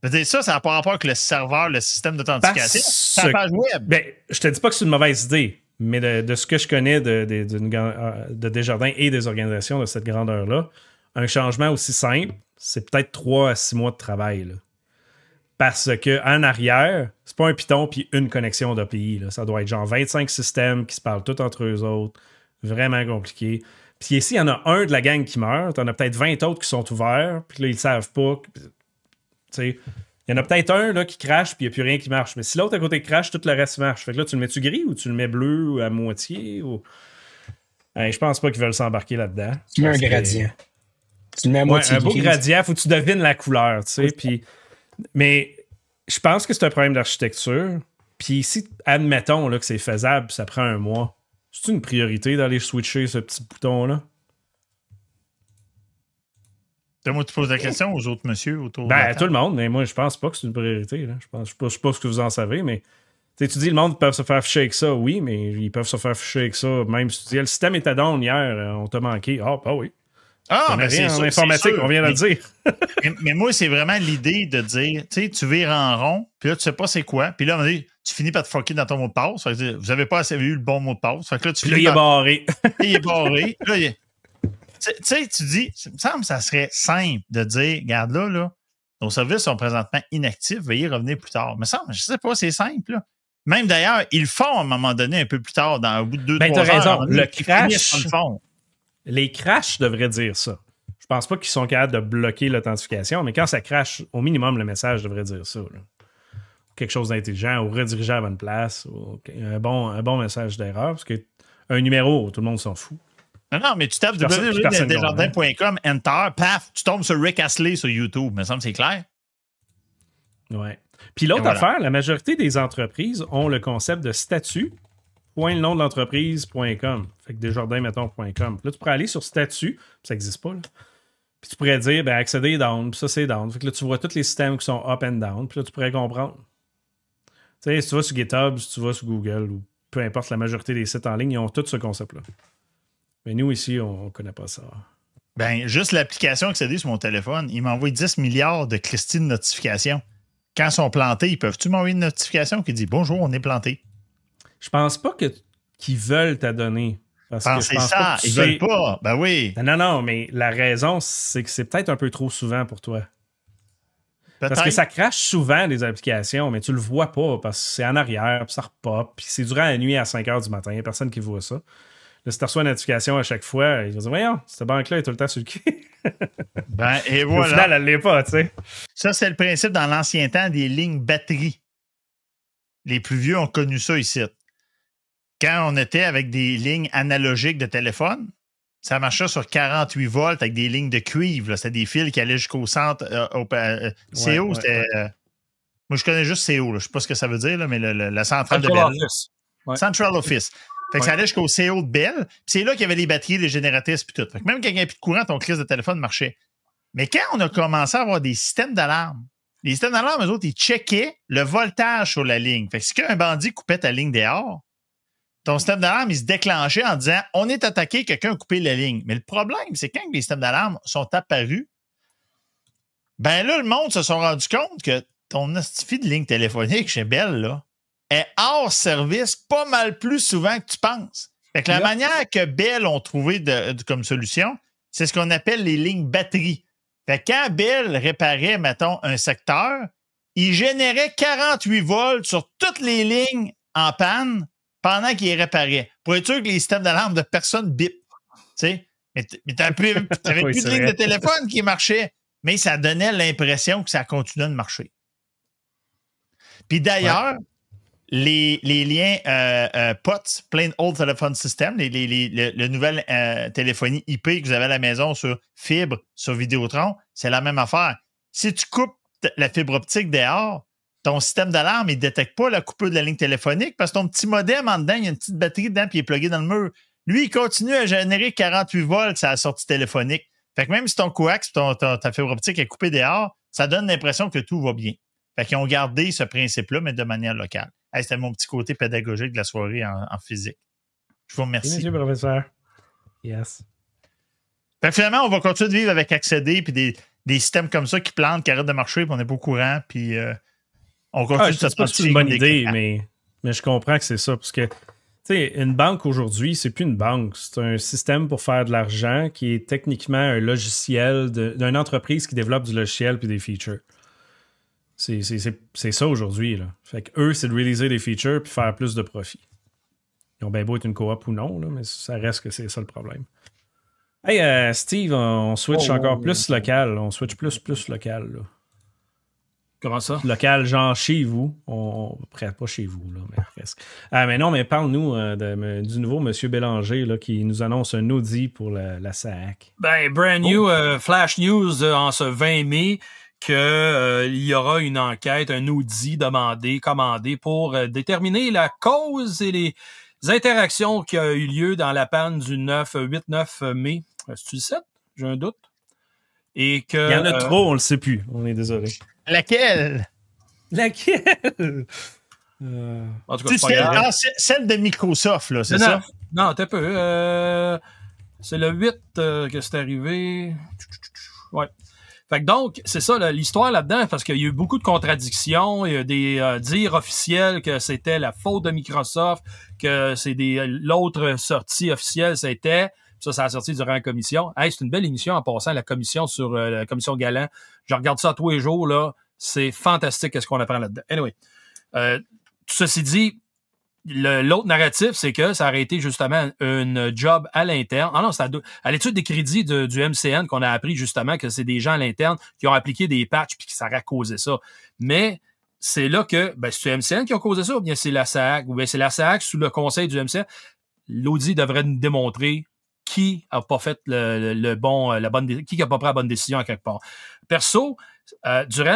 Ça n'a pas rapport avec le serveur, le système d'authentification. C'est la page web. Ben, je te dis pas que c'est une mauvaise idée, mais de ce que je connais de Desjardins et des organisations de cette grandeur-là, un changement aussi simple, c'est peut-être 3 à 6 mois de travail. Là. Parce qu'en arrière, c'est pas un Python puis une connexion d'API. Là. Ça doit être genre 25 systèmes qui se parlent tous entre eux autres. Vraiment compliqué. Puis ici, il y en a un de la gang qui meurt. T'en as peut-être 20 autres qui sont ouverts. Puis là, ils ne savent pas. Il y en a peut-être un là, qui crache puis il n'y a plus rien qui marche. Mais si l'autre à côté crache, tout le reste marche. Fait que là, tu le mets-tu gris ou tu le mets bleu ou à moitié? Ou... je pense pas qu'ils veulent s'embarquer là-dedans. Tu mets un gradient. Tu le mets à moitié un beau gradient, faut que tu devines la couleur. Puis... Mais je pense que c'est un problème d'architecture. Puis si, admettons là, que c'est faisable, ça prend un mois, c'est une priorité d'aller switcher ce petit bouton-là? Moi, tu poses la question aux autres messieurs autour de la Ben, à table. tout le monde, mais moi, je pense pas que c'est une priorité. Là. Je sais pas ce que vous en savez, mais tu dis le monde peut se faire ficher avec ça, oui, mais ils peuvent se faire ficher avec ça. Même si tu dis le système était down hier, on t'a manqué. Ah, bah oui. Ah, mais c'est en informatique, on vient de le dire. mais moi, c'est vraiment l'idée de dire, tu sais, tu vires en rond, puis là, tu sais pas c'est quoi, puis là, tu finis par te fucker dans ton mot de passe. Fait que vous avez pas assez eu le bon mot de passe. Fait que là, tu finis par... il est barré. Là, tu sais, tu dis, il me semble que ça serait simple de dire, regarde là, nos services sont présentement inactifs, veuillez revenir plus tard. Mais ça, je sais pas, c'est simple, là. Même d'ailleurs, ils le font à un moment donné, un peu plus tard, au bout de 2-3 heures. T'as raison, le crash... le Les crashs devraient dire ça. Je pense pas qu'ils sont capables de bloquer l'authentification, mais quand ça crash, au minimum, le message devrait dire ça. Là. Quelque chose d'intelligent ou rediriger à la bonne place. Ou un bon message d'erreur, parce qu'un numéro, tout le monde s'en fout. Non, mais tu tapes www.desjardins.com, Enter, paf, tu tombes sur Rick Astley sur YouTube. Il me semble que c'est clair. Ouais. Puis l'autre affaire, la majorité des entreprises ont le concept de statut. Le nom de l'entreprise.com. Fait que desjardins.com. Là, tu pourrais aller sur statut, ça n'existe pas, là. Puis tu pourrais dire, accéder down, puis ça, c'est down. Fait que là, tu vois tous les systèmes qui sont up and down, puis là, tu pourrais comprendre. Tu sais, si tu vas sur GitHub, si tu vas sur Google, ou peu importe, la majorité des sites en ligne, ils ont tout ce concept-là. Mais nous, ici, on ne connaît pas ça. Juste l'application Accéder sur mon téléphone, il m'envoie 10 milliards de Christie de notifications. Quand ils sont plantés, ils peuvent-tu m'envoyer une notification qui dit « Bonjour, on est planté ». Je pense pas qu'ils veulent t'adonner. Pensez ça, ils veulent pas. Ben oui. Non, mais la raison, c'est que c'est peut-être un peu trop souvent pour toi. Parce que ça crache souvent des applications, mais tu le vois pas parce que c'est en arrière, puis ça repop, puis c'est durant la nuit à 5 h du matin. Il n'y a personne qui voit ça. Là, si tu reçois une notification à chaque fois, ils vont dire « Voyons, cette banque-là est tout le temps sur le cul. » Et voilà. Au final, elle l'est pas, tu sais. Ça, c'est le principe dans l'ancien temps des lignes batterie. Les plus vieux ont connu ça ici. Quand on était avec des lignes analogiques de téléphone, ça marchait sur 48 volts avec des lignes de cuivre. C'était des fils qui allaient jusqu'au centre. CO, c'était... moi, je connais juste CO. Je ne sais pas ce que ça veut dire, là, mais la centrale de Bell. Central Office. Fait que ça allait jusqu'au CO de Bell. Puis c'est là qu'il y avait les batteries, les génératrices puis tout. Fait que même quand il n'y avait plus de courant, ton crise de téléphone marchait. Mais quand on a commencé à avoir des systèmes d'alarme, les systèmes d'alarme, eux autres, ils checkaient le voltage sur la ligne. Fait que si un bandit coupait ta ligne dehors, ton système d'alarme, il se déclenchait en disant « On est attaqué, quelqu'un a coupé la ligne ». Mais le problème, c'est quand les systèmes d'alarme sont apparus, ben là, le monde se sont rendu compte que ton hostifie de ligne téléphonique chez Bell, là, est hors service pas mal plus souvent que tu penses. Fait que la manière que Bell ont trouvé comme solution, c'est ce qu'on appelle les lignes batterie. Fait que quand Bell réparait, mettons, un secteur, il générait 48 volts sur toutes les lignes en panne pendant qu'il les réparait. Pour être sûr que les systèmes d'alarme de personne bip. Mais t'avais plus de ligne de téléphone qui marchait. Mais ça donnait l'impression que ça continuait de marcher. Puis d'ailleurs, les liens POTS, Plain Old Telephone System, le nouvelle téléphonie IP que vous avez à la maison sur fibre, sur Vidéotron, c'est la même affaire. Si tu coupes la fibre optique dehors, ton système d'alarme, il ne détecte pas la coupure de la ligne téléphonique parce que ton petit modem en dedans, il y a une petite batterie dedans puis il est plugué dans le mur. Lui, il continue à générer 48 volts à la sortie téléphonique. Fait que même si ton coax, ta fibre optique est coupée dehors, ça donne l'impression que tout va bien. Fait qu'ils ont gardé ce principe-là, mais de manière locale. Hey, c'était mon petit côté pédagogique de la soirée en physique. Je vous remercie. Merci, professeur. Yes. Fait que finalement, on va continuer de vivre avec Accéder puis des systèmes comme ça qui plantent, qui arrêtent de marcher, puis on n'est pas au courant, puis on continue de se sentir. C'est une bonne idée, mais je comprends que c'est ça. Parce que, tu sais, une banque aujourd'hui, c'est plus une banque. C'est un système pour faire de l'argent qui est techniquement un logiciel d'une entreprise qui développe du logiciel puis des features. C'est ça aujourd'hui, là. Fait que eux, c'est de réaliser des features puis faire plus de profit. Ils ont bien beau être une coop ou non, là, mais ça reste que c'est ça le problème. Hey, Steve, on switch encore plus local. On switch plus local, là. Comment ça? Local, genre chez vous. Pas chez vous, là, mais presque. Mais non, mais parle-nous du nouveau Monsieur Bélanger là, qui nous annonce un Audi pour la SAAC. Ben, brand new flash news en ce 20 mai qu'il y aura une enquête, un Audi commandé pour déterminer la cause et les interactions qui ont eu lieu dans la panne du 8-9 mai. C'est-tu le 7? J'ai un doute. Et que, il y en a trop, on le sait plus. On est désolé. Laquelle? En tout cas, c'est pas grave. Celle de Microsoft, là, c'est ça? Non, t'es peu. C'est le 8 que c'est arrivé. Ouais. Fait que donc, c'est ça l'histoire là-dedans, parce qu'il y a eu beaucoup de contradictions. Il y a des dires officiels que c'était la faute de Microsoft, que c'est l'autre sortie officielle, c'était... Ça a sorti durant la commission. Hey, c'est une belle émission en passant, la commission sur la commission Galant. Je regarde ça tous les jours, là. C'est fantastique ce qu'on apprend là-dedans. Anyway. Ceci dit, l'autre narratif, c'est que ça aurait été justement une job à l'interne. Ah non, c'est à l'étude des crédits du MCN qu'on a appris justement que c'est des gens à l'interne qui ont appliqué des patchs puis que ça aurait causé ça. Mais c'est là que, c'est le MCN qui a causé ça ou bien c'est la SAAC ou bien c'est la SAAC sous le conseil du MCN. L'audit devrait nous démontrer qui a pas fait qui a pas pris la bonne décision à quelque part. Perso, durant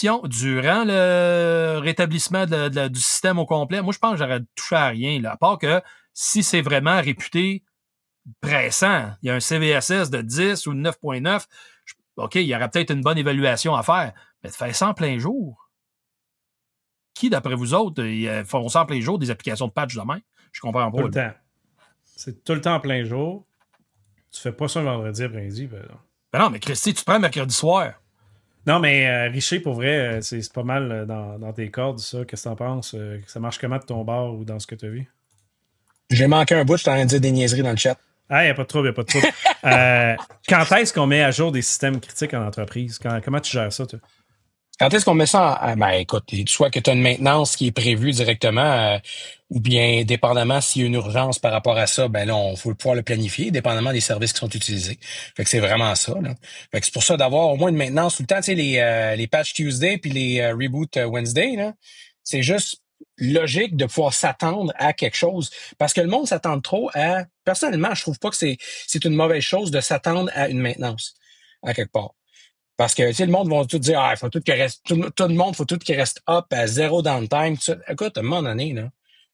le rétablissement du système au complet, moi je pense que j'aurais touché à rien, là, à part que si c'est vraiment réputé pressant, il y a un CVSS de 10 ou de 9.9, OK, il y aurait peut-être une bonne évaluation à faire, mais de faire ça en plein jour. Qui, d'après vous autres, font ça en plein jour des applications de patch de main? Je comprends pas. Tout le temps. C'est tout le temps en plein jour. Tu fais pas ça le vendredi après-midi. Ben non, mais Christy, tu te prends mercredi soir. Non, mais Richer, pour vrai, c'est pas mal dans tes cordes, ça. Qu'est-ce que t'en penses? Ça marche comment de ton bord ou dans ce que t'as vu? J'ai manqué un bout, je suis en train de dire des niaiseries dans le chat. Ah, il n'y a pas de trouble, quand est-ce qu'on met à jour des systèmes critiques en entreprise? Comment tu gères ça, toi? Quand est-ce qu'on met ça écoute, soit que tu as une maintenance qui est prévue directement, ou bien, dépendamment s'il y a une urgence par rapport à ça, ben là, on faut pouvoir le planifier, dépendamment des services qui sont utilisés. Fait que c'est vraiment ça, là. Fait que c'est pour ça d'avoir au moins une maintenance tout le temps, tu sais, les patch Tuesday puis les reboot Wednesday, là. C'est juste logique de pouvoir s'attendre à quelque chose. Parce que le monde s'attend trop à... Personnellement, je trouve pas que c'est une mauvaise chose de s'attendre à une maintenance, à quelque part. Parce que, tu sais, le monde va tout dire, il faut tout qu'il reste, tout le monde, faut tout qu'il reste up à zéro downtime. Tout ça. Écoute, à un moment donné, là,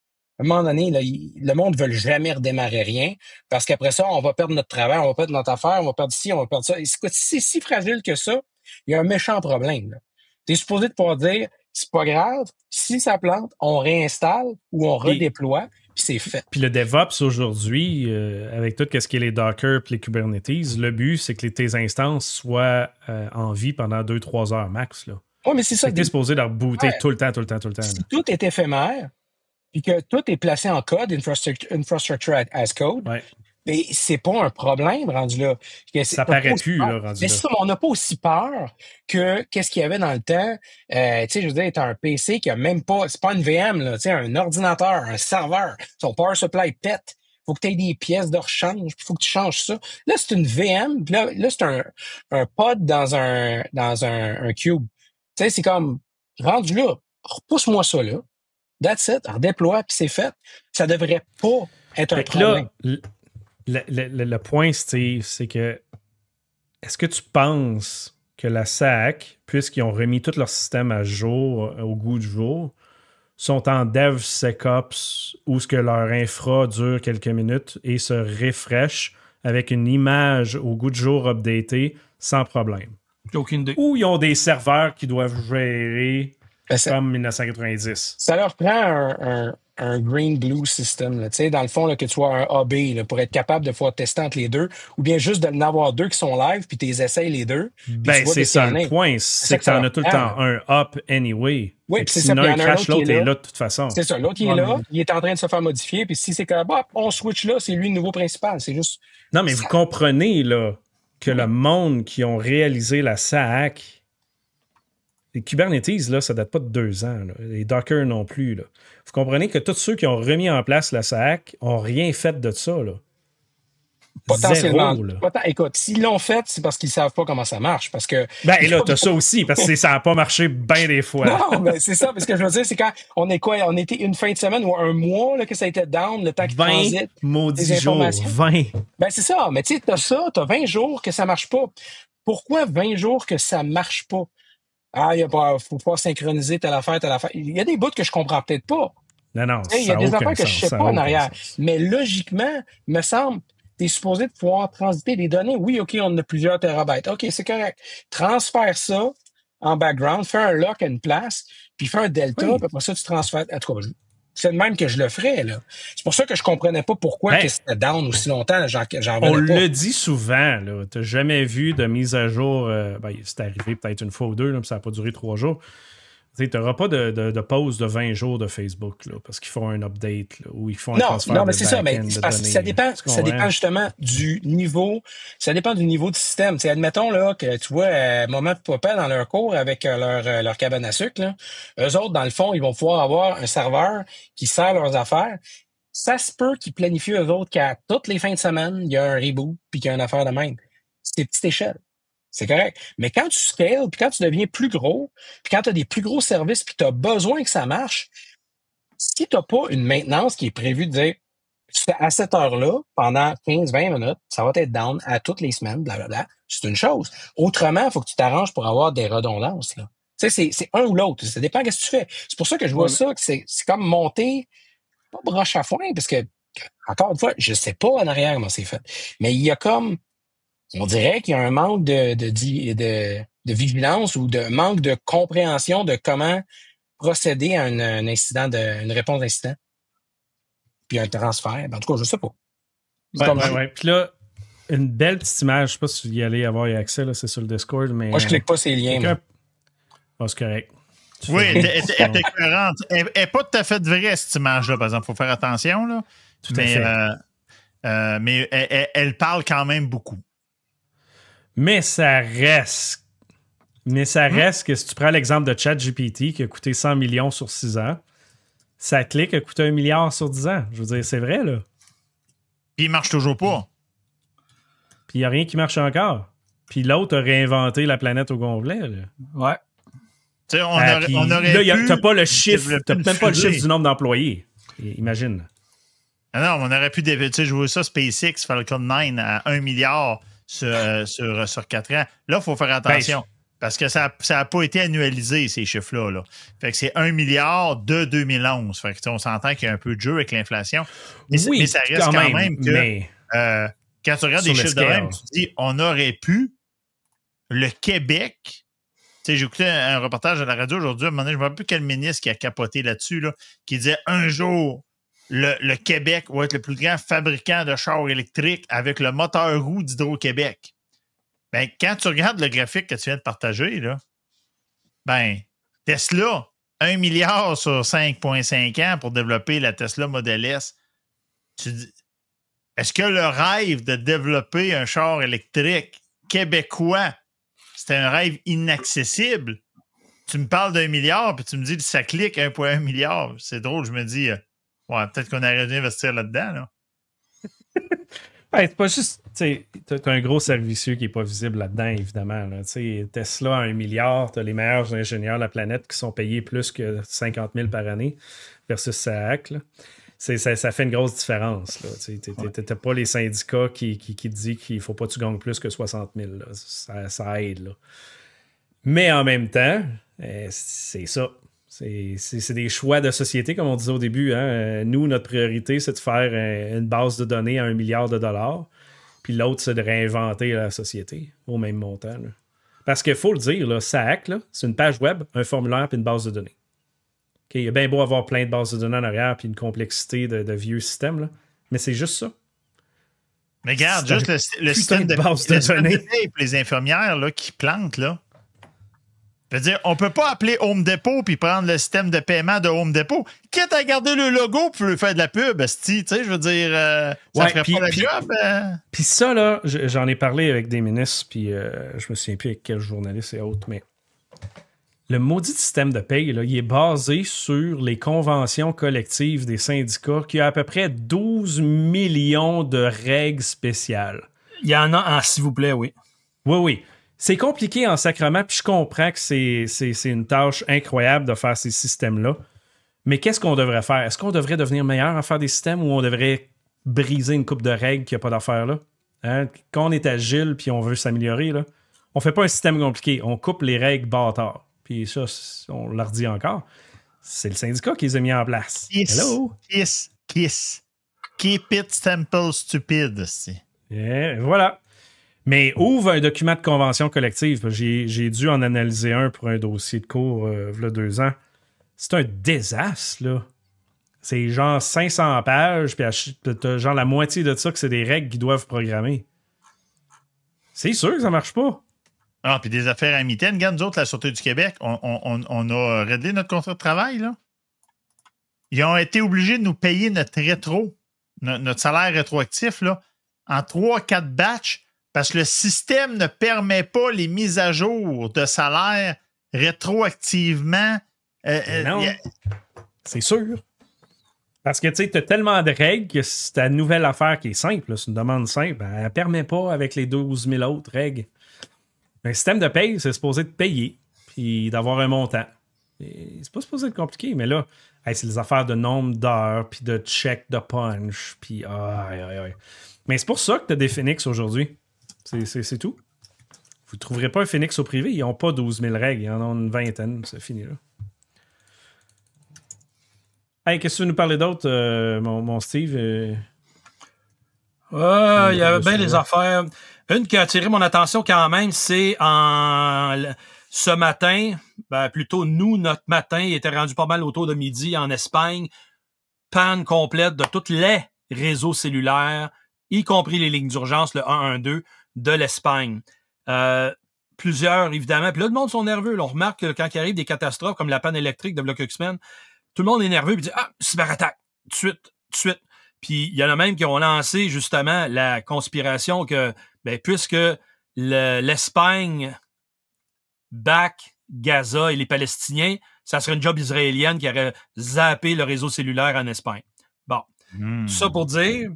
le monde ne veut jamais redémarrer rien. Parce qu'après ça, on va perdre notre travail, on va perdre notre affaire, on va perdre ci, on va perdre ça. Écoute, si c'est si fragile que ça, il y a un méchant problème, là. T'es supposé de pouvoir dire, c'est pas grave, si ça plante, on réinstalle ou on redéploie. Puis c'est fait. Puis le DevOps aujourd'hui, avec tout ce qui est les Docker et les Kubernetes, le but, c'est que tes instances soient en vie pendant 2-3 heures max. Oui, mais c'est ça. Tu es supposé de rebooter tout le temps. Si tout est éphémère, puis que tout est placé en code, infrastructure as code, mais c'est pas un problème rendu là. Ça paraît plus, là, rendu mais là. ça, on n'a pas aussi peur que qu'est-ce qu'il y avait dans le temps. Tu sais, je veux dire, t'as un PC qui a même pas, c'est pas une VM, là, tu sais, un ordinateur, un serveur, son power supply pète. Faut que tu aies des pièces de rechange, puis faut que tu changes ça. Là, c'est une VM, puis là c'est un pod dans un cube. Tu sais, c'est comme, rendu là, repousse-moi ça là. That's it, redéploie, puis c'est fait. Ça devrait pas être un problème. Là, le point, Steve, c'est que est-ce que tu penses que la SAAC, puisqu'ils ont remis tout leur système à jour, au goût du jour, sont en DevSecOps où ce que leur infra dure quelques minutes et se refresh avec une image au goût du jour updatée sans problème? J'ai aucune idée. Ou ils ont des serveurs qui doivent gérer comme 1990. Ça leur prend un green-blue system. Là, dans le fond, là, que tu sois un AB là, pour être capable de pouvoir tester entre les deux, ou bien juste d'en avoir deux qui sont live, puis tu les essayes les deux. Ben, c'est ça le point. C'est que tu en as tout le temps un up anyway. Oui, c'est ça. Si un crash, l'autre est là de toute façon. C'est ça. L'autre, il est là, il est en train de se faire modifier, puis si c'est comme, on switch là, c'est lui le nouveau principal. C'est juste. Non, mais vous comprenez, là, que le monde qui ont réalisé la SAAC, les Kubernetes, là, ça date pas de 2 ans. Là. Les Docker non plus. Là. Vous comprenez que tous ceux qui ont remis en place la SAAC ont rien fait de ça. Là. Potentiellement. Zéro, là. Écoute, s'ils l'ont fait, c'est parce qu'ils savent pas comment ça marche. Parce que. Ben, et là, t'as ça aussi, parce que ça n'a pas marché bien des fois. Non, mais c'est ça, parce que je veux dire, c'est quand on est quoi? On était une fin de semaine ou un mois là, que ça a été down, le temps qui transite. 20 maudits jours. 20. Ben, c'est ça. Mais tu sais, t'as 20 jours que ça marche pas. Pourquoi 20 jours que ça marche pas? Faut pas synchroniser telle affaire. Il y a des bouts que je comprends peut-être pas. Non, il y a des affaires que je sais pas en arrière. Mais logiquement, me semble, tu es supposé de pouvoir transiter des données. Oui, OK, on a plusieurs terabytes. OK, c'est correct. Transfère ça en background, fais un lock à une place, puis fais un delta, puis après ça, tu transfères. En tout cas, c'est de même que je le ferais, là. C'est pour ça que je comprenais pas pourquoi que c'était down aussi longtemps. J'en on pas. Le dit souvent, là. T'as jamais vu de mise à jour. C'est arrivé peut-être une fois ou deux, là, puis ça n'a pas duré 3 jours. Tu n'auras pas de pause de 20 jours de Facebook, là, parce qu'ils font un update, là, ou ils font un transfert non, mais de c'est ça, mais de ça dépend justement du niveau. Ça dépend du niveau du système. T'sais, admettons là, que tu vois maman et papa dans leur cours avec leur cabane à sucre, là, eux autres, dans le fond, ils vont pouvoir avoir un serveur qui sert leurs affaires. Ça se peut qu'ils planifient eux autres qu'à toutes les fins de semaine, il y a un reboot puis qu'il y a une affaire de même. C'est petite échelle. C'est correct. Mais quand tu scales, puis quand tu deviens plus gros, puis quand tu as des plus gros services, puis tu as besoin que ça marche, si tu n'as pas une maintenance qui est prévue de dire à cette heure-là, pendant 15-20 minutes, ça va être down à toutes les semaines, blablabla, c'est une chose. Autrement, il faut que tu t'arranges pour avoir des redondances. Là. Tu sais, c'est un ou l'autre. Ça dépend de ce que tu fais. C'est pour ça que je vois ça, que c'est comme monter, pas broche à foin, parce que, encore une fois, je sais pas en arrière comment c'est fait. Mais il y a comme, on dirait qu'il y a un manque de vigilance ou de manque de compréhension de comment procéder à un incident, une réponse d'incident. Puis un transfert. En tout cas, je sais pas. Ouais. Puis là, une belle petite image, je sais pas si vous y allez avoir accès, là, c'est sur le Discord, mais. Moi, je clique pas ces liens. C'est correct. Oui, elle est écœurante. Elle n'est pas tout à fait vraie, cette image-là, par exemple. Il faut faire attention, là. Tout à fait. Mais elle parle quand même beaucoup. Mais ça reste. Que si tu prends l'exemple de ChatGPT qui a coûté 100 millions sur 6 ans, ça clique a coûté 1 milliard sur 10 ans. Je veux dire, c'est vrai, là. Puis il marche toujours pas. Puis il n'y a rien qui marche encore. Puis l'autre a réinventé la planète au complet, là. Ouais. Tu sais, on aurait là, t'as pas le chiffre, t'as même pas le chiffre du nombre d'employés. Imagine. Ah non, on aurait pu je vois ça, SpaceX, Falcon 9 à 1 milliard sur 4 ans. Là, il faut faire attention. Parce que ça n'a pas été annualisé, ces chiffres-là. Là. Fait que c'est 1 milliard de 2011. Fait que on s'entend qu'il y a un peu de jeu avec l'inflation. Mais ça reste quand même que quand tu regardes des chiffres de même, tu te dis on aurait pu le Québec. Tu sais, j'écoutais un reportage à la radio aujourd'hui, à un moment donné, je ne me rappelle plus quel ministre qui a capoté là-dessus, là, qui disait un jour, le Québec va être le plus grand fabricant de chars électriques avec le moteur roue d'Hydro-Québec. Ben, quand tu regardes le graphique que tu viens de partager, là, ben, Tesla, 1 milliard sur 5,5 ans pour développer la Tesla Model S. Tu dis, est-ce que le rêve de développer un char électrique québécois, c'était un rêve inaccessible? Tu me parles d'1 milliard, puis tu me dis que ça clique 1,1 milliard. C'est drôle, je me dis, ouais, peut-être qu'on aurait dû investir là-dedans, là. C'est pas juste, tu as un gros servicieux qui n'est pas visible là-dedans, évidemment. Là. Tesla, 1 milliard, tu as les meilleurs ingénieurs de la planète qui sont payés plus que 50 000 par année versus SAAC. Là. Ça fait une grosse différence. Tu n'as pas les syndicats qui te disent qu'il ne faut pas que tu gagnes plus que 60 000. Là. Ça aide. Là. Mais en même temps, c'est ça. C'est des choix de société, comme on disait au début. Hein? Nous, notre priorité, c'est de faire une base de données à $1 milliard. Puis l'autre, c'est de réinventer la société au même montant. Là. Parce qu'il faut le dire, là, SAAC, là, c'est une page web, un formulaire puis une base de données. Okay, il y a bien beau avoir plein de bases de données en arrière puis une complexité de vieux systèmes, là, mais c'est juste ça. Mais regarde, juste le système de base de données pour les infirmières là, qui plantent, là. Je veux dire, on peut pas appeler Home Depot puis prendre le système de paiement de Home Depot. Quitte à garder le logo pour lui faire de la pub, tu sais, je veux dire, ça ferait pas la job. Puis ça, là, j'en ai parlé avec des ministres, puis je me souviens plus avec quel journaliste et autres, mais le maudit système de paye, là, il est basé sur les conventions collectives des syndicats qui a à peu près 12 millions de règles spéciales. Il y en a, s'il vous plaît, oui. Oui. C'est compliqué en sacrement, puis je comprends que c'est une tâche incroyable de faire ces systèmes-là. Mais qu'est-ce qu'on devrait faire? Est-ce qu'on devrait devenir meilleur à faire des systèmes ou on devrait briser une coupe de règles qu'il n'y a pas d'affaire là? Hein? Quand on est agile puis on veut s'améliorer, là, on fait pas un système compliqué. On coupe les règles bâtards. Puis ça, on leur dit encore. C'est le syndicat qui les a mis en place. Hello? Kiss. Keep it simple, stupid. Yeah, voilà. Mais ouvre un document de convention collective. J'ai dû en analyser un pour un dossier de cours il y a 2 ans. C'est un désastre, là. C'est genre 500 pages, puis t'as genre la moitié de ça que c'est des règles qu'ils doivent programmer. C'est sûr que ça marche pas. Ah, puis des affaires à mitaine. Regarde, nous autres, la Sûreté du Québec, on a réglé notre contrat de travail, là. Ils ont été obligés de nous payer notre notre salaire rétroactif, là, en 3-4 batchs, parce que le système ne permet pas les mises à jour de salaire rétroactivement. Non, c'est sûr. Parce que tu sais, tu as tellement de règles que c'est ta nouvelle affaire qui est simple, là, c'est une demande simple, elle ne permet pas avec les 12 000 autres règles. Un système de paye, c'est supposé te payer puis d'avoir un montant. Et c'est pas supposé être compliqué, mais là, c'est les affaires de nombre d'heures puis de check de punch. Puis Mais c'est pour ça que tu as des Phoenix aujourd'hui. C'est tout. Vous ne trouverez pas un Phoenix au privé. Ils n'ont pas 12 000 règles. Ils en ont une vingtaine. C'est fini, là. Hey, qu'est-ce que tu veux nous parler d'autre, mon Steve? Il y avait bien des affaires. Une qui a attiré mon attention quand même, c'est ce matin, plutôt nous, notre matin, il était rendu pas mal autour de midi en Espagne. Panne complète de tous les réseaux cellulaires, y compris les lignes d'urgence, le 112 de l'Espagne. Plusieurs, évidemment. Puis là, le monde sont nerveux. Là. On remarque que quand il arrive des catastrophes comme la panne électrique de Bloc X-Men, tout le monde est nerveux et dit « Ah, cyberattaque! Tout de suite! » Puis il y en a même qui ont lancé justement la conspiration que, puisque l'Espagne back Gaza et les Palestiniens, ça serait une job israélienne qui aurait zappé le réseau cellulaire en Espagne. Bon. Tout ça pour dire,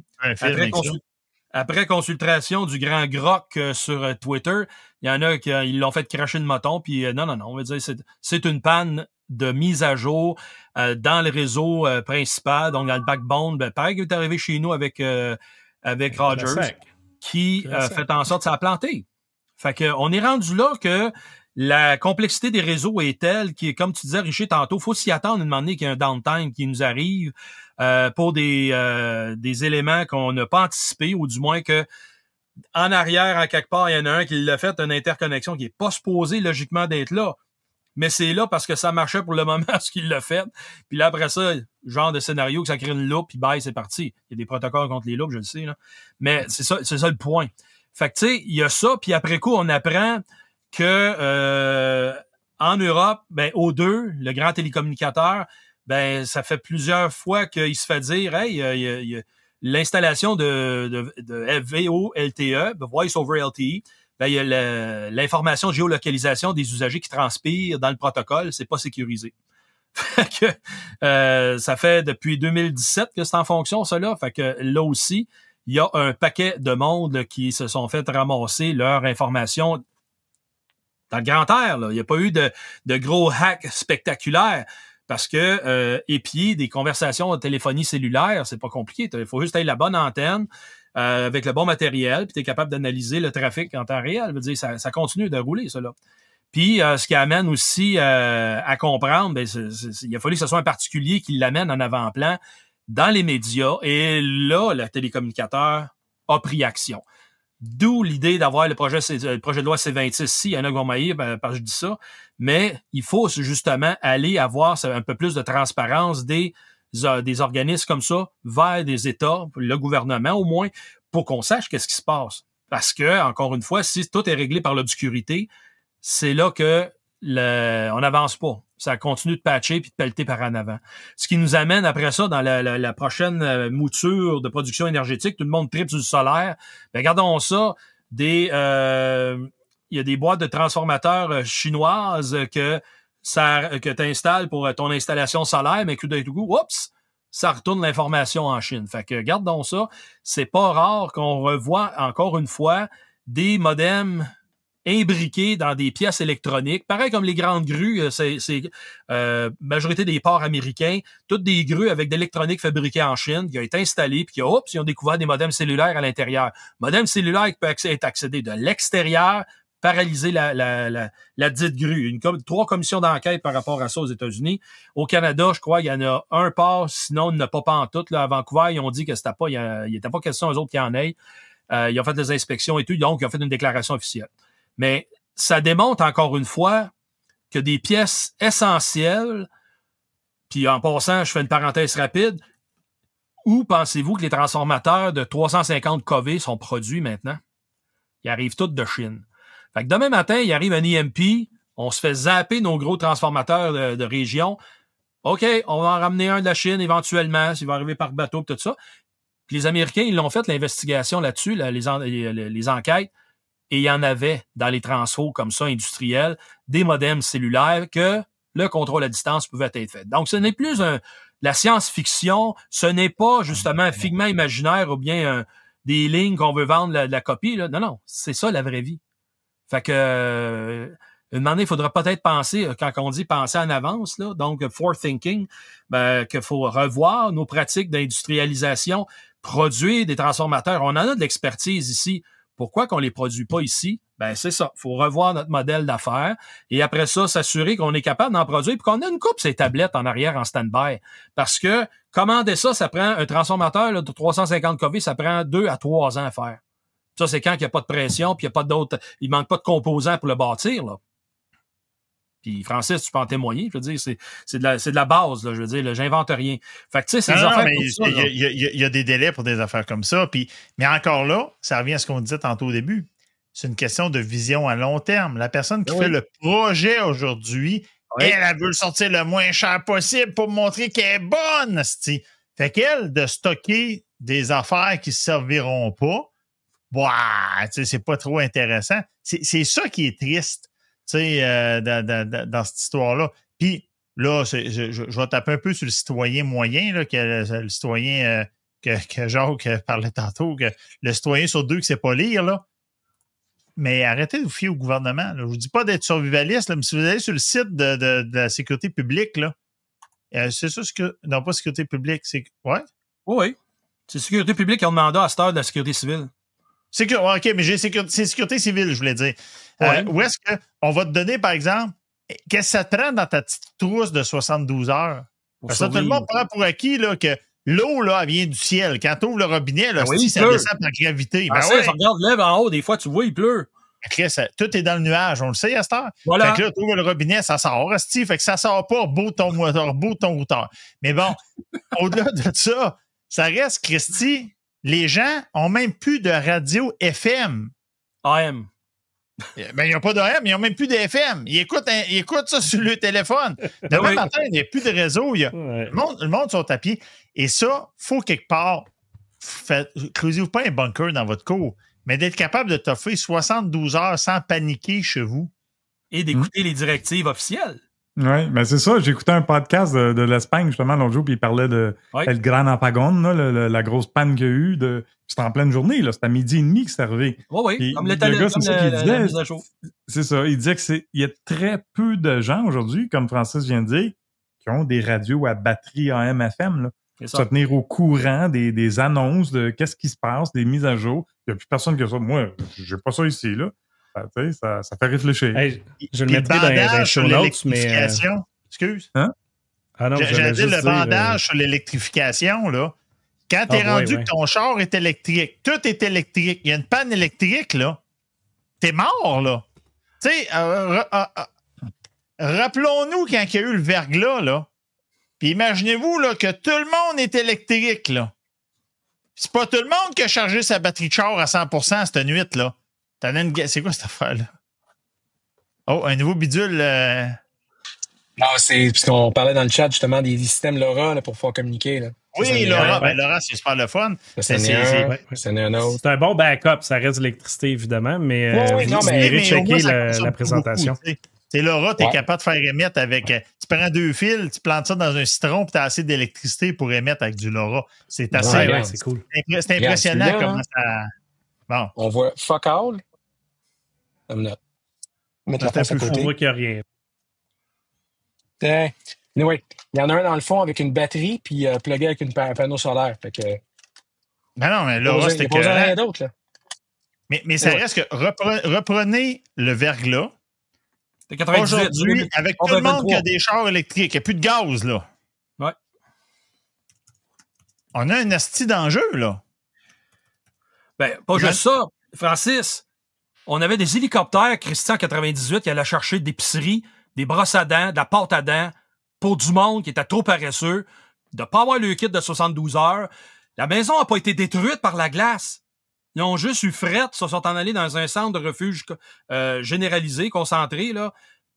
après consultation du grand Grok sur Twitter, il y en a qui ils l'ont fait cracher le moton, puis non, on va dire c'est une panne de mise à jour dans le réseau principal, donc dans le backbone. Pareil qui est arrivé chez nous avec Rogers, qui fait en sorte que ça a planté. Fait que on est rendu là que la complexité des réseaux est telle que, comme tu disais, Richer, tantôt, faut s'y attendre une moment donné qu'il y a un downtime qui nous arrive pour des éléments qu'on n'a pas anticipés, ou du moins que en arrière, en quelque part, il y en a un qui l'a fait, une interconnexion qui n'est pas supposée logiquement d'être là. Mais c'est là parce que ça marchait pour le moment, ce qu'il l'a fait. Puis là, après ça, genre de scénario que ça crée une loupe, puis bye, c'est parti. Il y a des protocoles contre les loupes, je le sais, là. Mais c'est ça le point. Fait que, tu sais, il y a ça, puis après coup, on apprend que en Europe, O2, le grand télécommunicateur, ça fait plusieurs fois qu'il se fait dire, hey, l'installation de VoLTE, Voice over LTE, il y a l'information de géolocalisation des usagers qui transpirent dans le protocole, c'est pas sécurisé. Fait que ça fait depuis 2017 que c'est en fonction, ça là. Fait que là aussi, il y a un paquet de monde qui se sont fait ramasser leur information dans le grand air. Là. Il n'y a pas eu de gros hacks spectaculaires parce que épier des conversations de téléphonie cellulaire, c'est pas compliqué. Il faut juste avoir la bonne antenne avec le bon matériel, puis tu es capable d'analyser le trafic en temps réel. Je veux dire, ça continue de rouler, ça là. Puis ce qui amène aussi à comprendre, il a fallu que ce soit un particulier qui l'amène en avant-plan dans les médias, et là, le télécommunicateur a pris action. D'où l'idée d'avoir le projet de loi C-26. Si, il y en a qui vont m'haïr parce que je dis ça, mais il faut justement aller avoir un peu plus de transparence des organismes comme ça vers des États, le gouvernement au moins, pour qu'on sache qu'est-ce qui se passe. Parce que, encore une fois, si tout est réglé par l'obscurité, c'est là que on n'avance pas. Ça continue de patcher puis de pelleter par en avant. Ce qui nous amène après ça dans la prochaine mouture de production énergétique. Tout le monde tripe sur le solaire. Ben, regardons ça. Il y a des boîtes de transformateurs chinoises que tu installes pour ton installation solaire, mais que d'un coup, oups, ça retourne l'information en Chine. Fait que regardons ça. C'est pas rare qu'on revoie encore une fois des modems imbriqués dans des pièces électroniques. Pareil comme les grandes grues, c'est majorité des ports américains, toutes des grues avec de l'électronique fabriquée en Chine, qui a été installée, puis ils ont découvert des modems cellulaires à l'intérieur. Modem cellulaire qui peut être accédé de l'extérieur, paralyser la dite grue. 3 commissions d'enquête par rapport à ça aux États-Unis. Au Canada, je crois, il y en a un port, sinon il n'y en a pas en tout. Là, à Vancouver, ils ont dit que il n'était pas question eux autres qui en aient. Ils ont fait des inspections et tout, donc ils ont fait une déclaration officielle. Mais ça démontre encore une fois que des pièces essentielles, puis en passant, je fais une parenthèse rapide, où pensez-vous que les transformateurs de 350 kV sont produits maintenant? Ils arrivent tous de Chine. Fait que demain matin, il arrive un EMP, on se fait zapper nos gros transformateurs de région. OK, on va en ramener un de la Chine éventuellement, s'il va arriver par bateau, tout ça. Puis les Américains, ils l'ont fait, l'investigation là-dessus, les enquêtes. Et il y en avait dans les transfos comme ça, industriels, des modems cellulaires que le contrôle à distance pouvait être fait. Donc, ce n'est plus la science-fiction, ce n'est pas justement un figment imaginaire ou bien des lignes qu'on veut vendre la copie. Là. Non, c'est ça la vraie vie. Fait que une moment donné, il faudra peut-être penser, quand on dit penser en avance, là, donc forethinking, qu'il faut revoir nos pratiques d'industrialisation, produire des transformateurs. On en a de l'expertise ici. Pourquoi qu'on les produit pas ici? Ben, c'est ça. Il faut revoir notre modèle d'affaires et après ça, s'assurer qu'on est capable d'en produire puis qu'on a une coupe ces tablettes en arrière en stand-by. Parce que commander ça prend un transformateur là, de 350 kV, ça prend 2 à 3 ans à faire. Ça, c'est quand il n'y a pas de pression puis il manque pas de composants pour le bâtir, là. Puis Francis, tu peux en témoigner. Je veux dire, c'est de la base. Là, je veux dire, là, j'invente rien. Fait que tu sais, c'est des affaires comme ça. Il y a des délais pour des affaires comme ça. Mais encore là, ça revient à ce qu'on disait tantôt au début. C'est une question de vision à long terme. La personne qui fait le projet aujourd'hui, elle veut le sortir le moins cher possible pour montrer qu'elle est bonne. C'ti. Fait qu'elle, de stocker des affaires qui ne serviront pas, c'est pas trop intéressant. C'est ça qui est triste. Dans cette histoire-là. Puis là, je vais taper un peu sur le citoyen moyen, là, le citoyen que Jacques parlait tantôt, que le citoyen sur 2 qui ne sait pas lire, là. Mais arrêtez de vous fier au gouvernement. Là. Je ne vous dis pas d'être survivaliste, là, mais si vous allez sur le site de la sécurité publique, là, c'est ça non, pas sécurité publique, c'est. Ouais? Oui. C'est sécurité publique qui a demandé à cette heure de la sécurité civile. OK, mais c'est sécurité civile, je voulais dire. Où est-ce qu'on va te donner, par exemple, qu'est-ce que ça te prend dans ta petite trousse de 72 heures? Parce que tout le monde prend pour acquis là, que l'eau, là, elle vient du ciel. Quand tu ouvres le robinet, là, ça descend par gravité. Ça regarde lève en haut, des fois, tu vois, il pleut. Tout est dans le nuage, on le sait à cette heure. Voilà. Fait que là, tu ouvres le robinet, ça sort. Fait que ça sort pas, beau ton routeur. Mais bon, au-delà de ça, ça reste, Christy, les gens ont même plus de radio FM. AM. Ben, il n'y a pas d'AM, ils n'ont même plus de FM. Ils écoutent ça sur le téléphone. Demain matin, il n'y a plus de réseau. Le monde sont à pied. Et ça, il faut quelque part, creusez-vous pas un bunker dans votre cour, mais d'être capable de t'offrir 72 heures sans paniquer chez vous. Et d'écouter les directives officielles. Oui, mais c'est ça. J'écoutais un podcast de l'Espagne, justement, l'autre jour, puis il parlait de El Gran Apagón, là, la grosse panne qu'il y a eu. C'était en pleine journée, là. C'était à 12h30 que c'est arrivé. Oui, comme le mise à jour. C'est ça. Il disait qu'il y a très peu de gens aujourd'hui, comme Francis vient de dire, qui ont des radios à batterie AM/FM, là. Se tenir au courant des annonces de qu'est-ce qui se passe, des mises à jour. Il n'y a plus personne qui a ça. Moi, j'ai pas ça ici, là. Ça fait réfléchir. Hey, je le mettrai dans les show notes, mais... Excuse. Hein? J'ai dit le bandage sur l'électrification, là. Quand t'es rendu que ton char est électrique, tout est électrique, il y a une panne électrique, là, t'es mort, là. Tu sais, rappelons-nous quand il y a eu le verglas, là. Puis imaginez-vous là, que tout le monde est électrique, là. C'est pas tout le monde qui a chargé sa batterie de char à 100% cette nuit, là. C'est quoi cette affaire-là? Oh, un nouveau bidule. Non, c'est puisqu'on parlait dans le chat justement des systèmes LoRa là, pour pouvoir communiquer. Là. Oui, LoRa, LoRa, c'est super le fun. C'est un autre. C'est un bon backup, ça reste de l'électricité, évidemment, mais vous irez checker la présentation. C'est LoRa, tu es capable de faire émettre avec. Tu prends 2 fils, tu plantes ça dans un citron, puis tu as assez d'électricité pour émettre avec du LoRa. C'est assez. C'est cool. C'est impressionnant là, comment ça. Bon. On voit fuck all. Mettre la face à côté. On voit qu'il n'y a rien. Anyway, il y en a un dans le fond avec une batterie, puis plugué avec un panneau solaire. Fait que. Non, mais LoRa, c'était que. Rien d'autre, là. Mais ça reste que reprenez le verglas. Aujourd'hui, avec tout le monde qui a des chars électriques, il n'y a plus de gaz, là. Ouais. On a un asti d'enjeu, là. Ben, pas juste ça. Francis, on avait des hélicoptères, Christian, en 98, qui allaient chercher des épiceries, des brosses à dents, de la pâte à dents, pour du monde qui était trop paresseux, de ne pas avoir le kit de 72 heures. La maison n'a pas été détruite par la glace. Ils ont juste eu fret, se sont en allés dans un centre de refuge généralisé, concentré, là.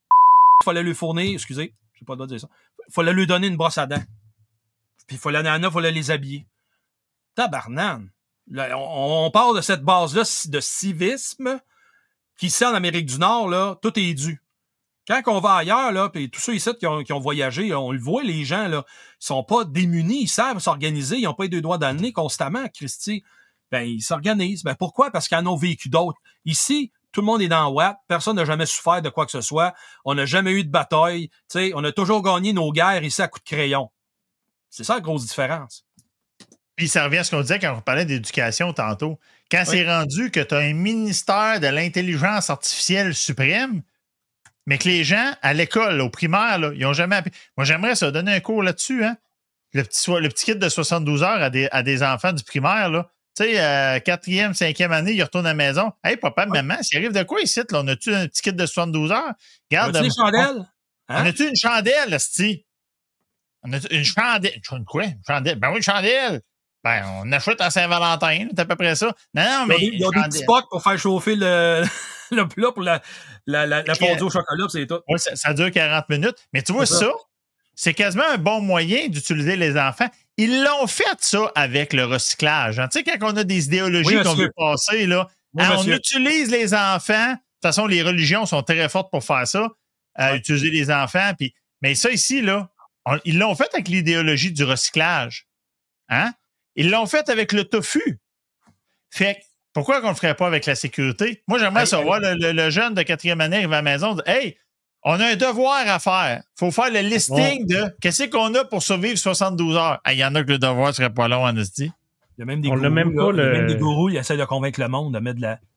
Il fallait lui fournir, excusez, j'ai pas le droit de dire ça. Il fallait lui donner une brosse à dents. Puis il fallait les habiller. Tabarnane. Là, on part de cette base-là de civisme qui, ici, en Amérique du Nord, là, tout est dû. Quand on va ailleurs, là, puis tous ceux ici qui ont voyagé, là, on le voit, les gens, là, ils sont pas démunis, ils savent s'organiser, ils ont pas les 2 doigts dans le nez constamment, Christy. Ben, ils s'organisent. Ben, pourquoi? Parce qu'ils en ont vécu d'autres. Ici, tout le monde est dans Watt. Personne n'a jamais souffert de quoi que ce soit. On n'a jamais eu de bataille. Tu sais, on a toujours gagné nos guerres ici à coups de crayon. C'est ça la grosse différence. Puis ça revient à ce qu'on disait quand on parlait d'éducation tantôt. Quand c'est rendu que tu as un ministère de l'intelligence artificielle suprême, mais que les gens, à l'école, au primaire, là, ils n'ont jamais appris. Moi, j'aimerais ça donner un cours là-dessus, hein? Le petit kit de 72 heures à des enfants du primaire, là. Tu sais, 4e, 5e année, ils retournent à la maison. Hey, papa, maman, s'il arrive de quoi ici? Là, on a-tu un petit kit de 72 heures? Regarde. On a-tu une chandelle? On a-tu une chandelle, esti? On a une chandelle. Quoi? Une chandelle? Ben oui, une chandelle. Ben, on achète à Saint-Valentin, c'est à peu près ça. Non, mais. Il y a des petits pocs pour faire chauffer le plat pour la fondue au chocolat, c'est tout. Oui, ça dure 40 minutes. Mais tu vois, ça, c'est quasiment un bon moyen d'utiliser les enfants. Ils l'ont fait, ça, avec le recyclage. Tu sais, quand on a des idéologies qu'on veut passer, là, on utilise les enfants. De toute façon, les religions sont très fortes pour faire ça, utiliser les enfants. Puis, mais ça, ici, là, ils l'ont fait avec l'idéologie du recyclage. Hein? Ils l'ont fait avec le tofu. Fait que, pourquoi qu'on ne le ferait pas avec la sécurité? Moi, j'aimerais savoir le jeune de 4e année arrive à la maison, dit, hey, on a un devoir à faire. Il faut faire le listing de qu'est-ce qu'on a pour survivre 72 heures. Il y en a que le devoir ne serait pas long, en esti. Il y a même des gourous, même pas, il y a même des gourous, ils essaient de convaincre le monde de mettre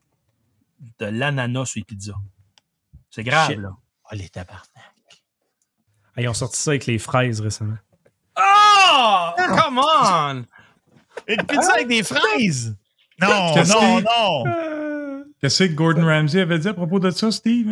de l'ananas sur les pizzas. C'est grave, là. Oh, les tabarnak. Ils ont sorti ça avec les fraises récemment. Oh! Come on! Une pizza avec des fraises! Non! Qu'est-ce que Gordon Ramsay avait dit à propos de ça, Steve?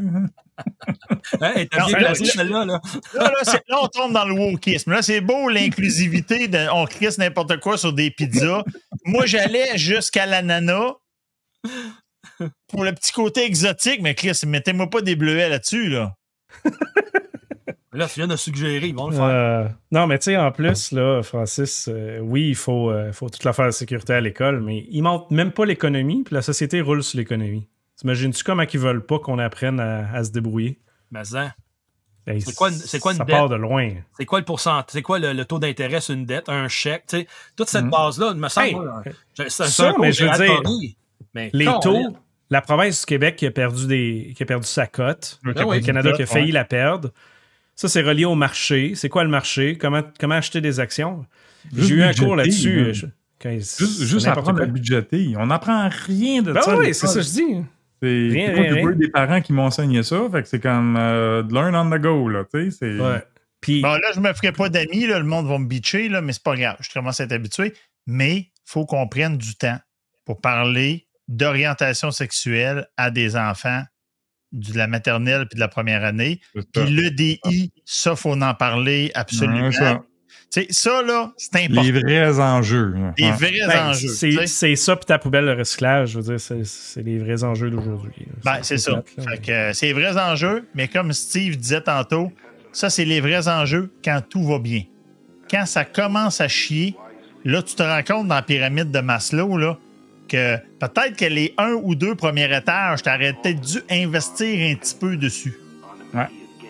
T'as bien placé celle-là, là. Là, on tombe dans le wokisme. Là, c'est beau l'inclusivité. On crisse n'importe quoi sur des pizzas. Moi, j'allais jusqu'à l'ananas pour le petit côté exotique, mais Chris, mettez-moi pas des bleuets là-dessus, là. Là, tu viens de suggérer, ils vont le faire. Non, mais tu sais, en plus, là, Francis, oui, il faut toute l'affaire de sécurité à l'école, mais ils montrent même pas l'économie, puis la société roule sur l'économie. T'imagines-tu comment ils veulent pas qu'on apprenne à se débrouiller? Mais ça. Ben, c'est quoi une ça dette? part de loin. C'est quoi le pourcentage? C'est quoi le taux d'intérêt sur une dette, un chèque? T'sais, toute cette base-là, il me semble. Mais je veux dire, les taux, la province du Québec qui a perdu sa cote, le Canada qui a failli la perdre. Ça, c'est relié au marché. C'est quoi le marché? Comment acheter des actions? J'ai eu un cours là-dessus. Juste apprendre à budgéter. On n'apprend rien de ça. Oui, c'est ça que je dis. J'ai eu des parents qui m'enseignaient ça. Fait que c'est comme learn on the go. Là, ouais. Puis, bon, là, je me ferai pas d'amis. Le monde va me bitcher, là, mais c'est pas grave. Je commence à être habitué. mais il faut qu'on prenne du temps pour parler d'orientation sexuelle à des enfants de la maternelle puis de la première année. Puis l'EDI, ça, il faut en parler absolument. Ça, là, c'est important. Les vrais enjeux. Les vrais enjeux. C'est ça, puis ta poubelle de recyclage, je veux dire, c'est les vrais enjeux d'aujourd'hui. C'est ça. Fait que, c'est les vrais enjeux, mais comme Steve disait tantôt, ça, c'est les vrais enjeux quand tout va bien. Quand ça commence à chier, là, tu te rends compte dans la pyramide de Maslow, là, que peut-être que les 1 ou 2 premiers étages, tu aurais peut-être dû investir un petit peu dessus. Ouais.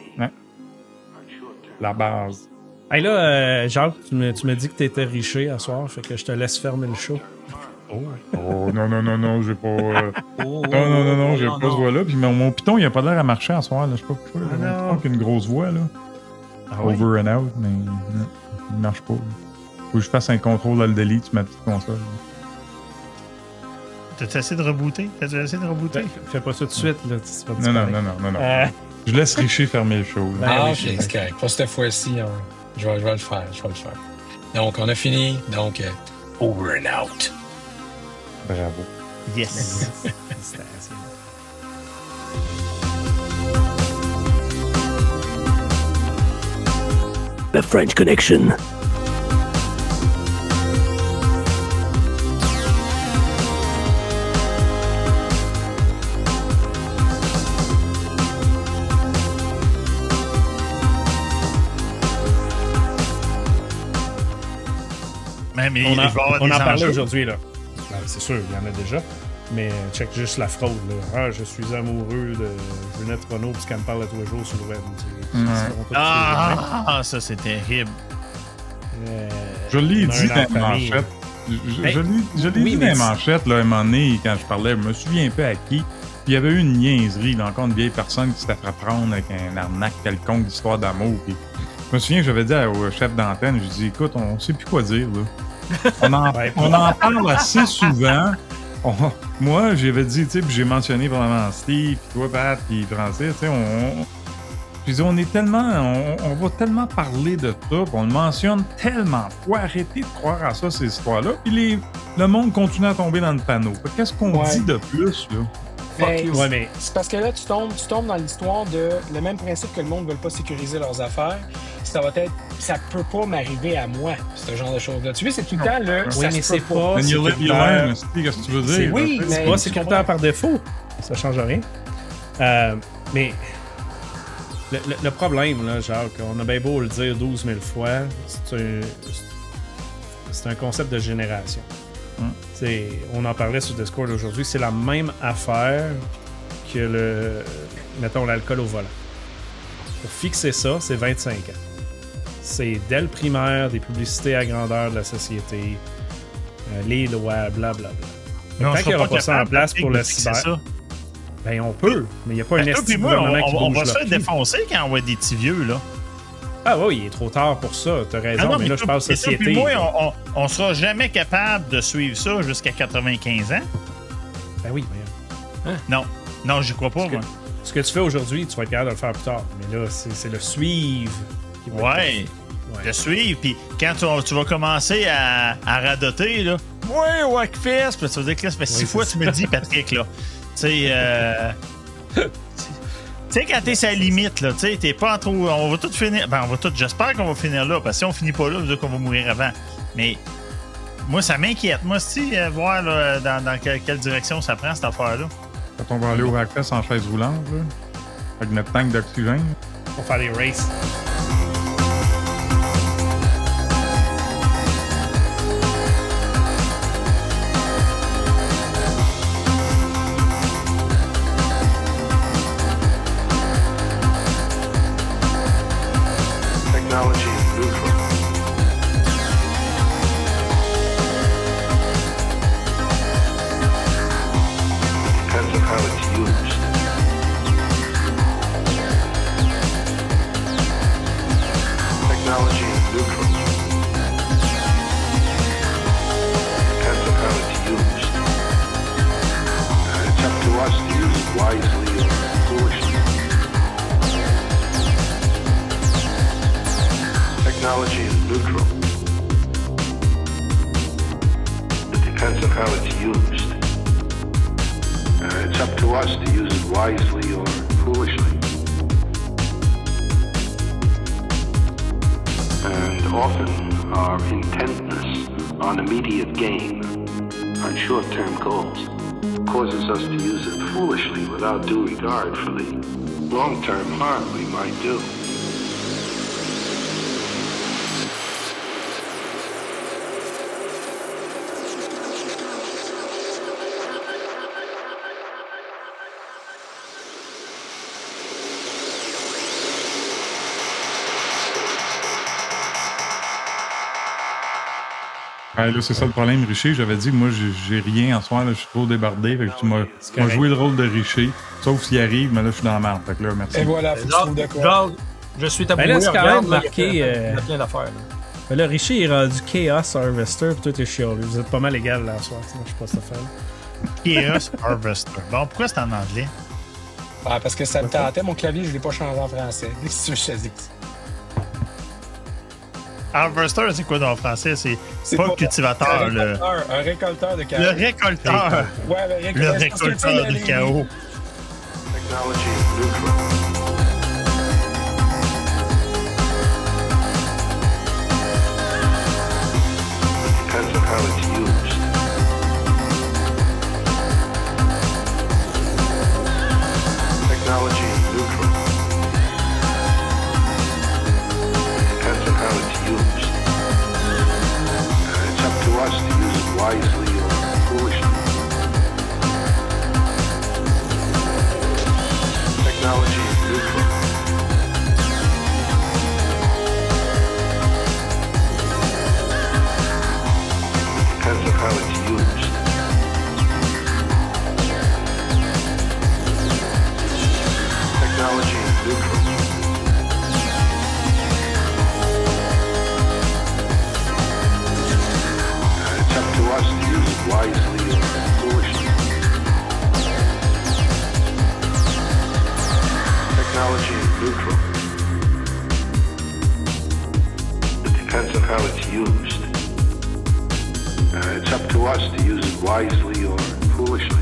La base. Hey là, Jacques, tu me dis que tu étais riché à soir, fait que je te laisse fermer le show. Oh non, j'ai pas. Non, j'ai pas ce voix-là. Puis mon piton, il a pas l'air à marcher à soir. Là. Je sais pas pourquoi. J'ai l'impression qu'il y a une grosse voix. Là. Over and out, mais il marche pas. Faut que je fasse un contrôle à le delete sur ma petite console. T'as-tu essayé de rebooter? Fais pas ça tout de suite. Là. Non. Je laisse Richer fermer le show. C'est correct. Pour cette fois-ci, je vais le faire. Donc, on a fini. Donc, over and out. Bravo. Yes. The French Connection. On en parlait aujourd'hui, là. Ben, c'est sûr, il y en a déjà. Mais check juste la fraude, là. Ah, je suis amoureux de Ginette Renault parce qu'elle me parle tous les jours sur le web. Ça, c'est terrible. Je l'ai dit dans les manchettes. Je l'ai dit dans les manchettes, là, à un moment donné, quand je parlais, je me souviens un peu à qui. Puis il y avait eu une niaiserie, là, encore une vieille personne qui s'était fait prendre avec un arnaque quelconque d'histoire d'amour. Puis je me souviens que j'avais dit au chef d'antenne, je dis écoute, on sait plus quoi dire, là. On en parle assez souvent. Moi, j'avais dit, tu sais, puis j'ai mentionné vraiment Steve, puis toi, Pat, puis Francis, tu sais, je dis, on est tellement, on va tellement parler de ça, puis on le mentionne tellement. Faut arrêter de croire à ça, ces histoires-là, puis le monde continue à tomber dans le panneau. Qu'est-ce qu'on dit de plus, là? Mais c'est parce que là, tu tombes dans l'histoire de le même principe que le monde ne veut pas sécuriser leurs affaires. Ça peut pas m'arriver à moi, ce genre de choses-là. Tu vois, c'est tout le temps là. Oui, mais c'est pas. Qu'est-ce que tu veux dire? Oui, mais c'est pas sécuritaire par défaut. Ça change rien. Mais le problème, là, Jacques, on a bien beau le dire 12 000 fois, c'est un concept de génération. On en parlait sur Discord aujourd'hui, c'est la même affaire que mettons, l'alcool au volant. Pour fixer ça, c'est 25 ans. C'est dès le primaire, des publicités à grandeur de la société, les lois, blablabla. Tant qu'il n'y aura pas ça en place pour le cyber, ben on peut, mais il n'y a pas un estime gouvernement qui bouge. On va se faire défoncer quand on voit des petits vieux, là. Ah oui, il est trop tard pour ça, t'as raison, mais là, je parle société. Puis moi, on sera jamais capable de suivre ça jusqu'à 95 ans. Ben oui, mais... Non, j'y crois pas, moi. Ce que tu fais aujourd'hui, tu vas être capable de le faire plus tard. Mais là, c'est le suivre qui va le suivre. Puis quand tu vas commencer à radoter, là, Wackfest, puis tu vas dire que là, ça fait 6 fois que tu me dis, Patrick, là. Tu sais, quand t'es sa limite, là, tu sais, t'es pas trop. On va tout finir. Ben, j'espère qu'on va finir là, parce que si on finit pas là, ça veut dire qu'on va mourir avant. Mais moi, ça m'inquiète. Moi, voir là, dans quelle direction ça prend, cette affaire-là. Quand on va aller au Hackfest en chaise roulante, là, avec notre tank d'oxygène. Pour faire des races. how it's used. It's up to us to use it wisely or foolishly. And often our intentness on immediate gain, on short-term goals, causes us to use it foolishly without due regard for the long-term harm we might do. Ouais, là, c'est ça le problème, Richer. J'avais dit que moi, j'ai rien en soi, là, je suis trop débordé. Fait que tu m'as joué le rôle de Richer. Sauf s'il arrive, mais là, je suis dans la merde. Fait que là, merci. Et voilà, je suis taboué. Là, c'est quand même marqué. Il y a plein d'affaires. Mais là, Richer est rendu Chaos Harvester, puis toi, t'es chialé. Vous êtes pas mal égal là, ce soir. Moi, je suis pas ça fan. Chaos Harvester. Bon, pourquoi c'est en anglais? Ah, parce que ça me tentait, mon clavier, je l'ai pas changé en français. Si tu veux, Harvester, c'est quoi dans le français? C'est pas le cultivateur. Un récolteur de chaos. Le récolteur. Ouais, le récolteur du chaos. Technology is neutral. It depends on how it's used. Technology is neutral. It depends on how it's used. It's up to us to use it wisely or foolishly. Technology is neutral. It depends on how it's used. Technology is neutral. It's up to us to use it wisely or foolishly. Technology is neutral. It depends on how it's used. It's up to us to use it wisely or foolishly.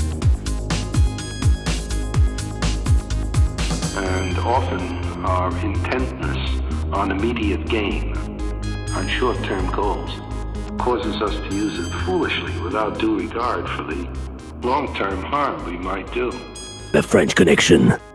And often our intentness on immediate gain, on short-term goals, causes us to use it foolishly without due regard for the long-term harm we might do. The French Connection.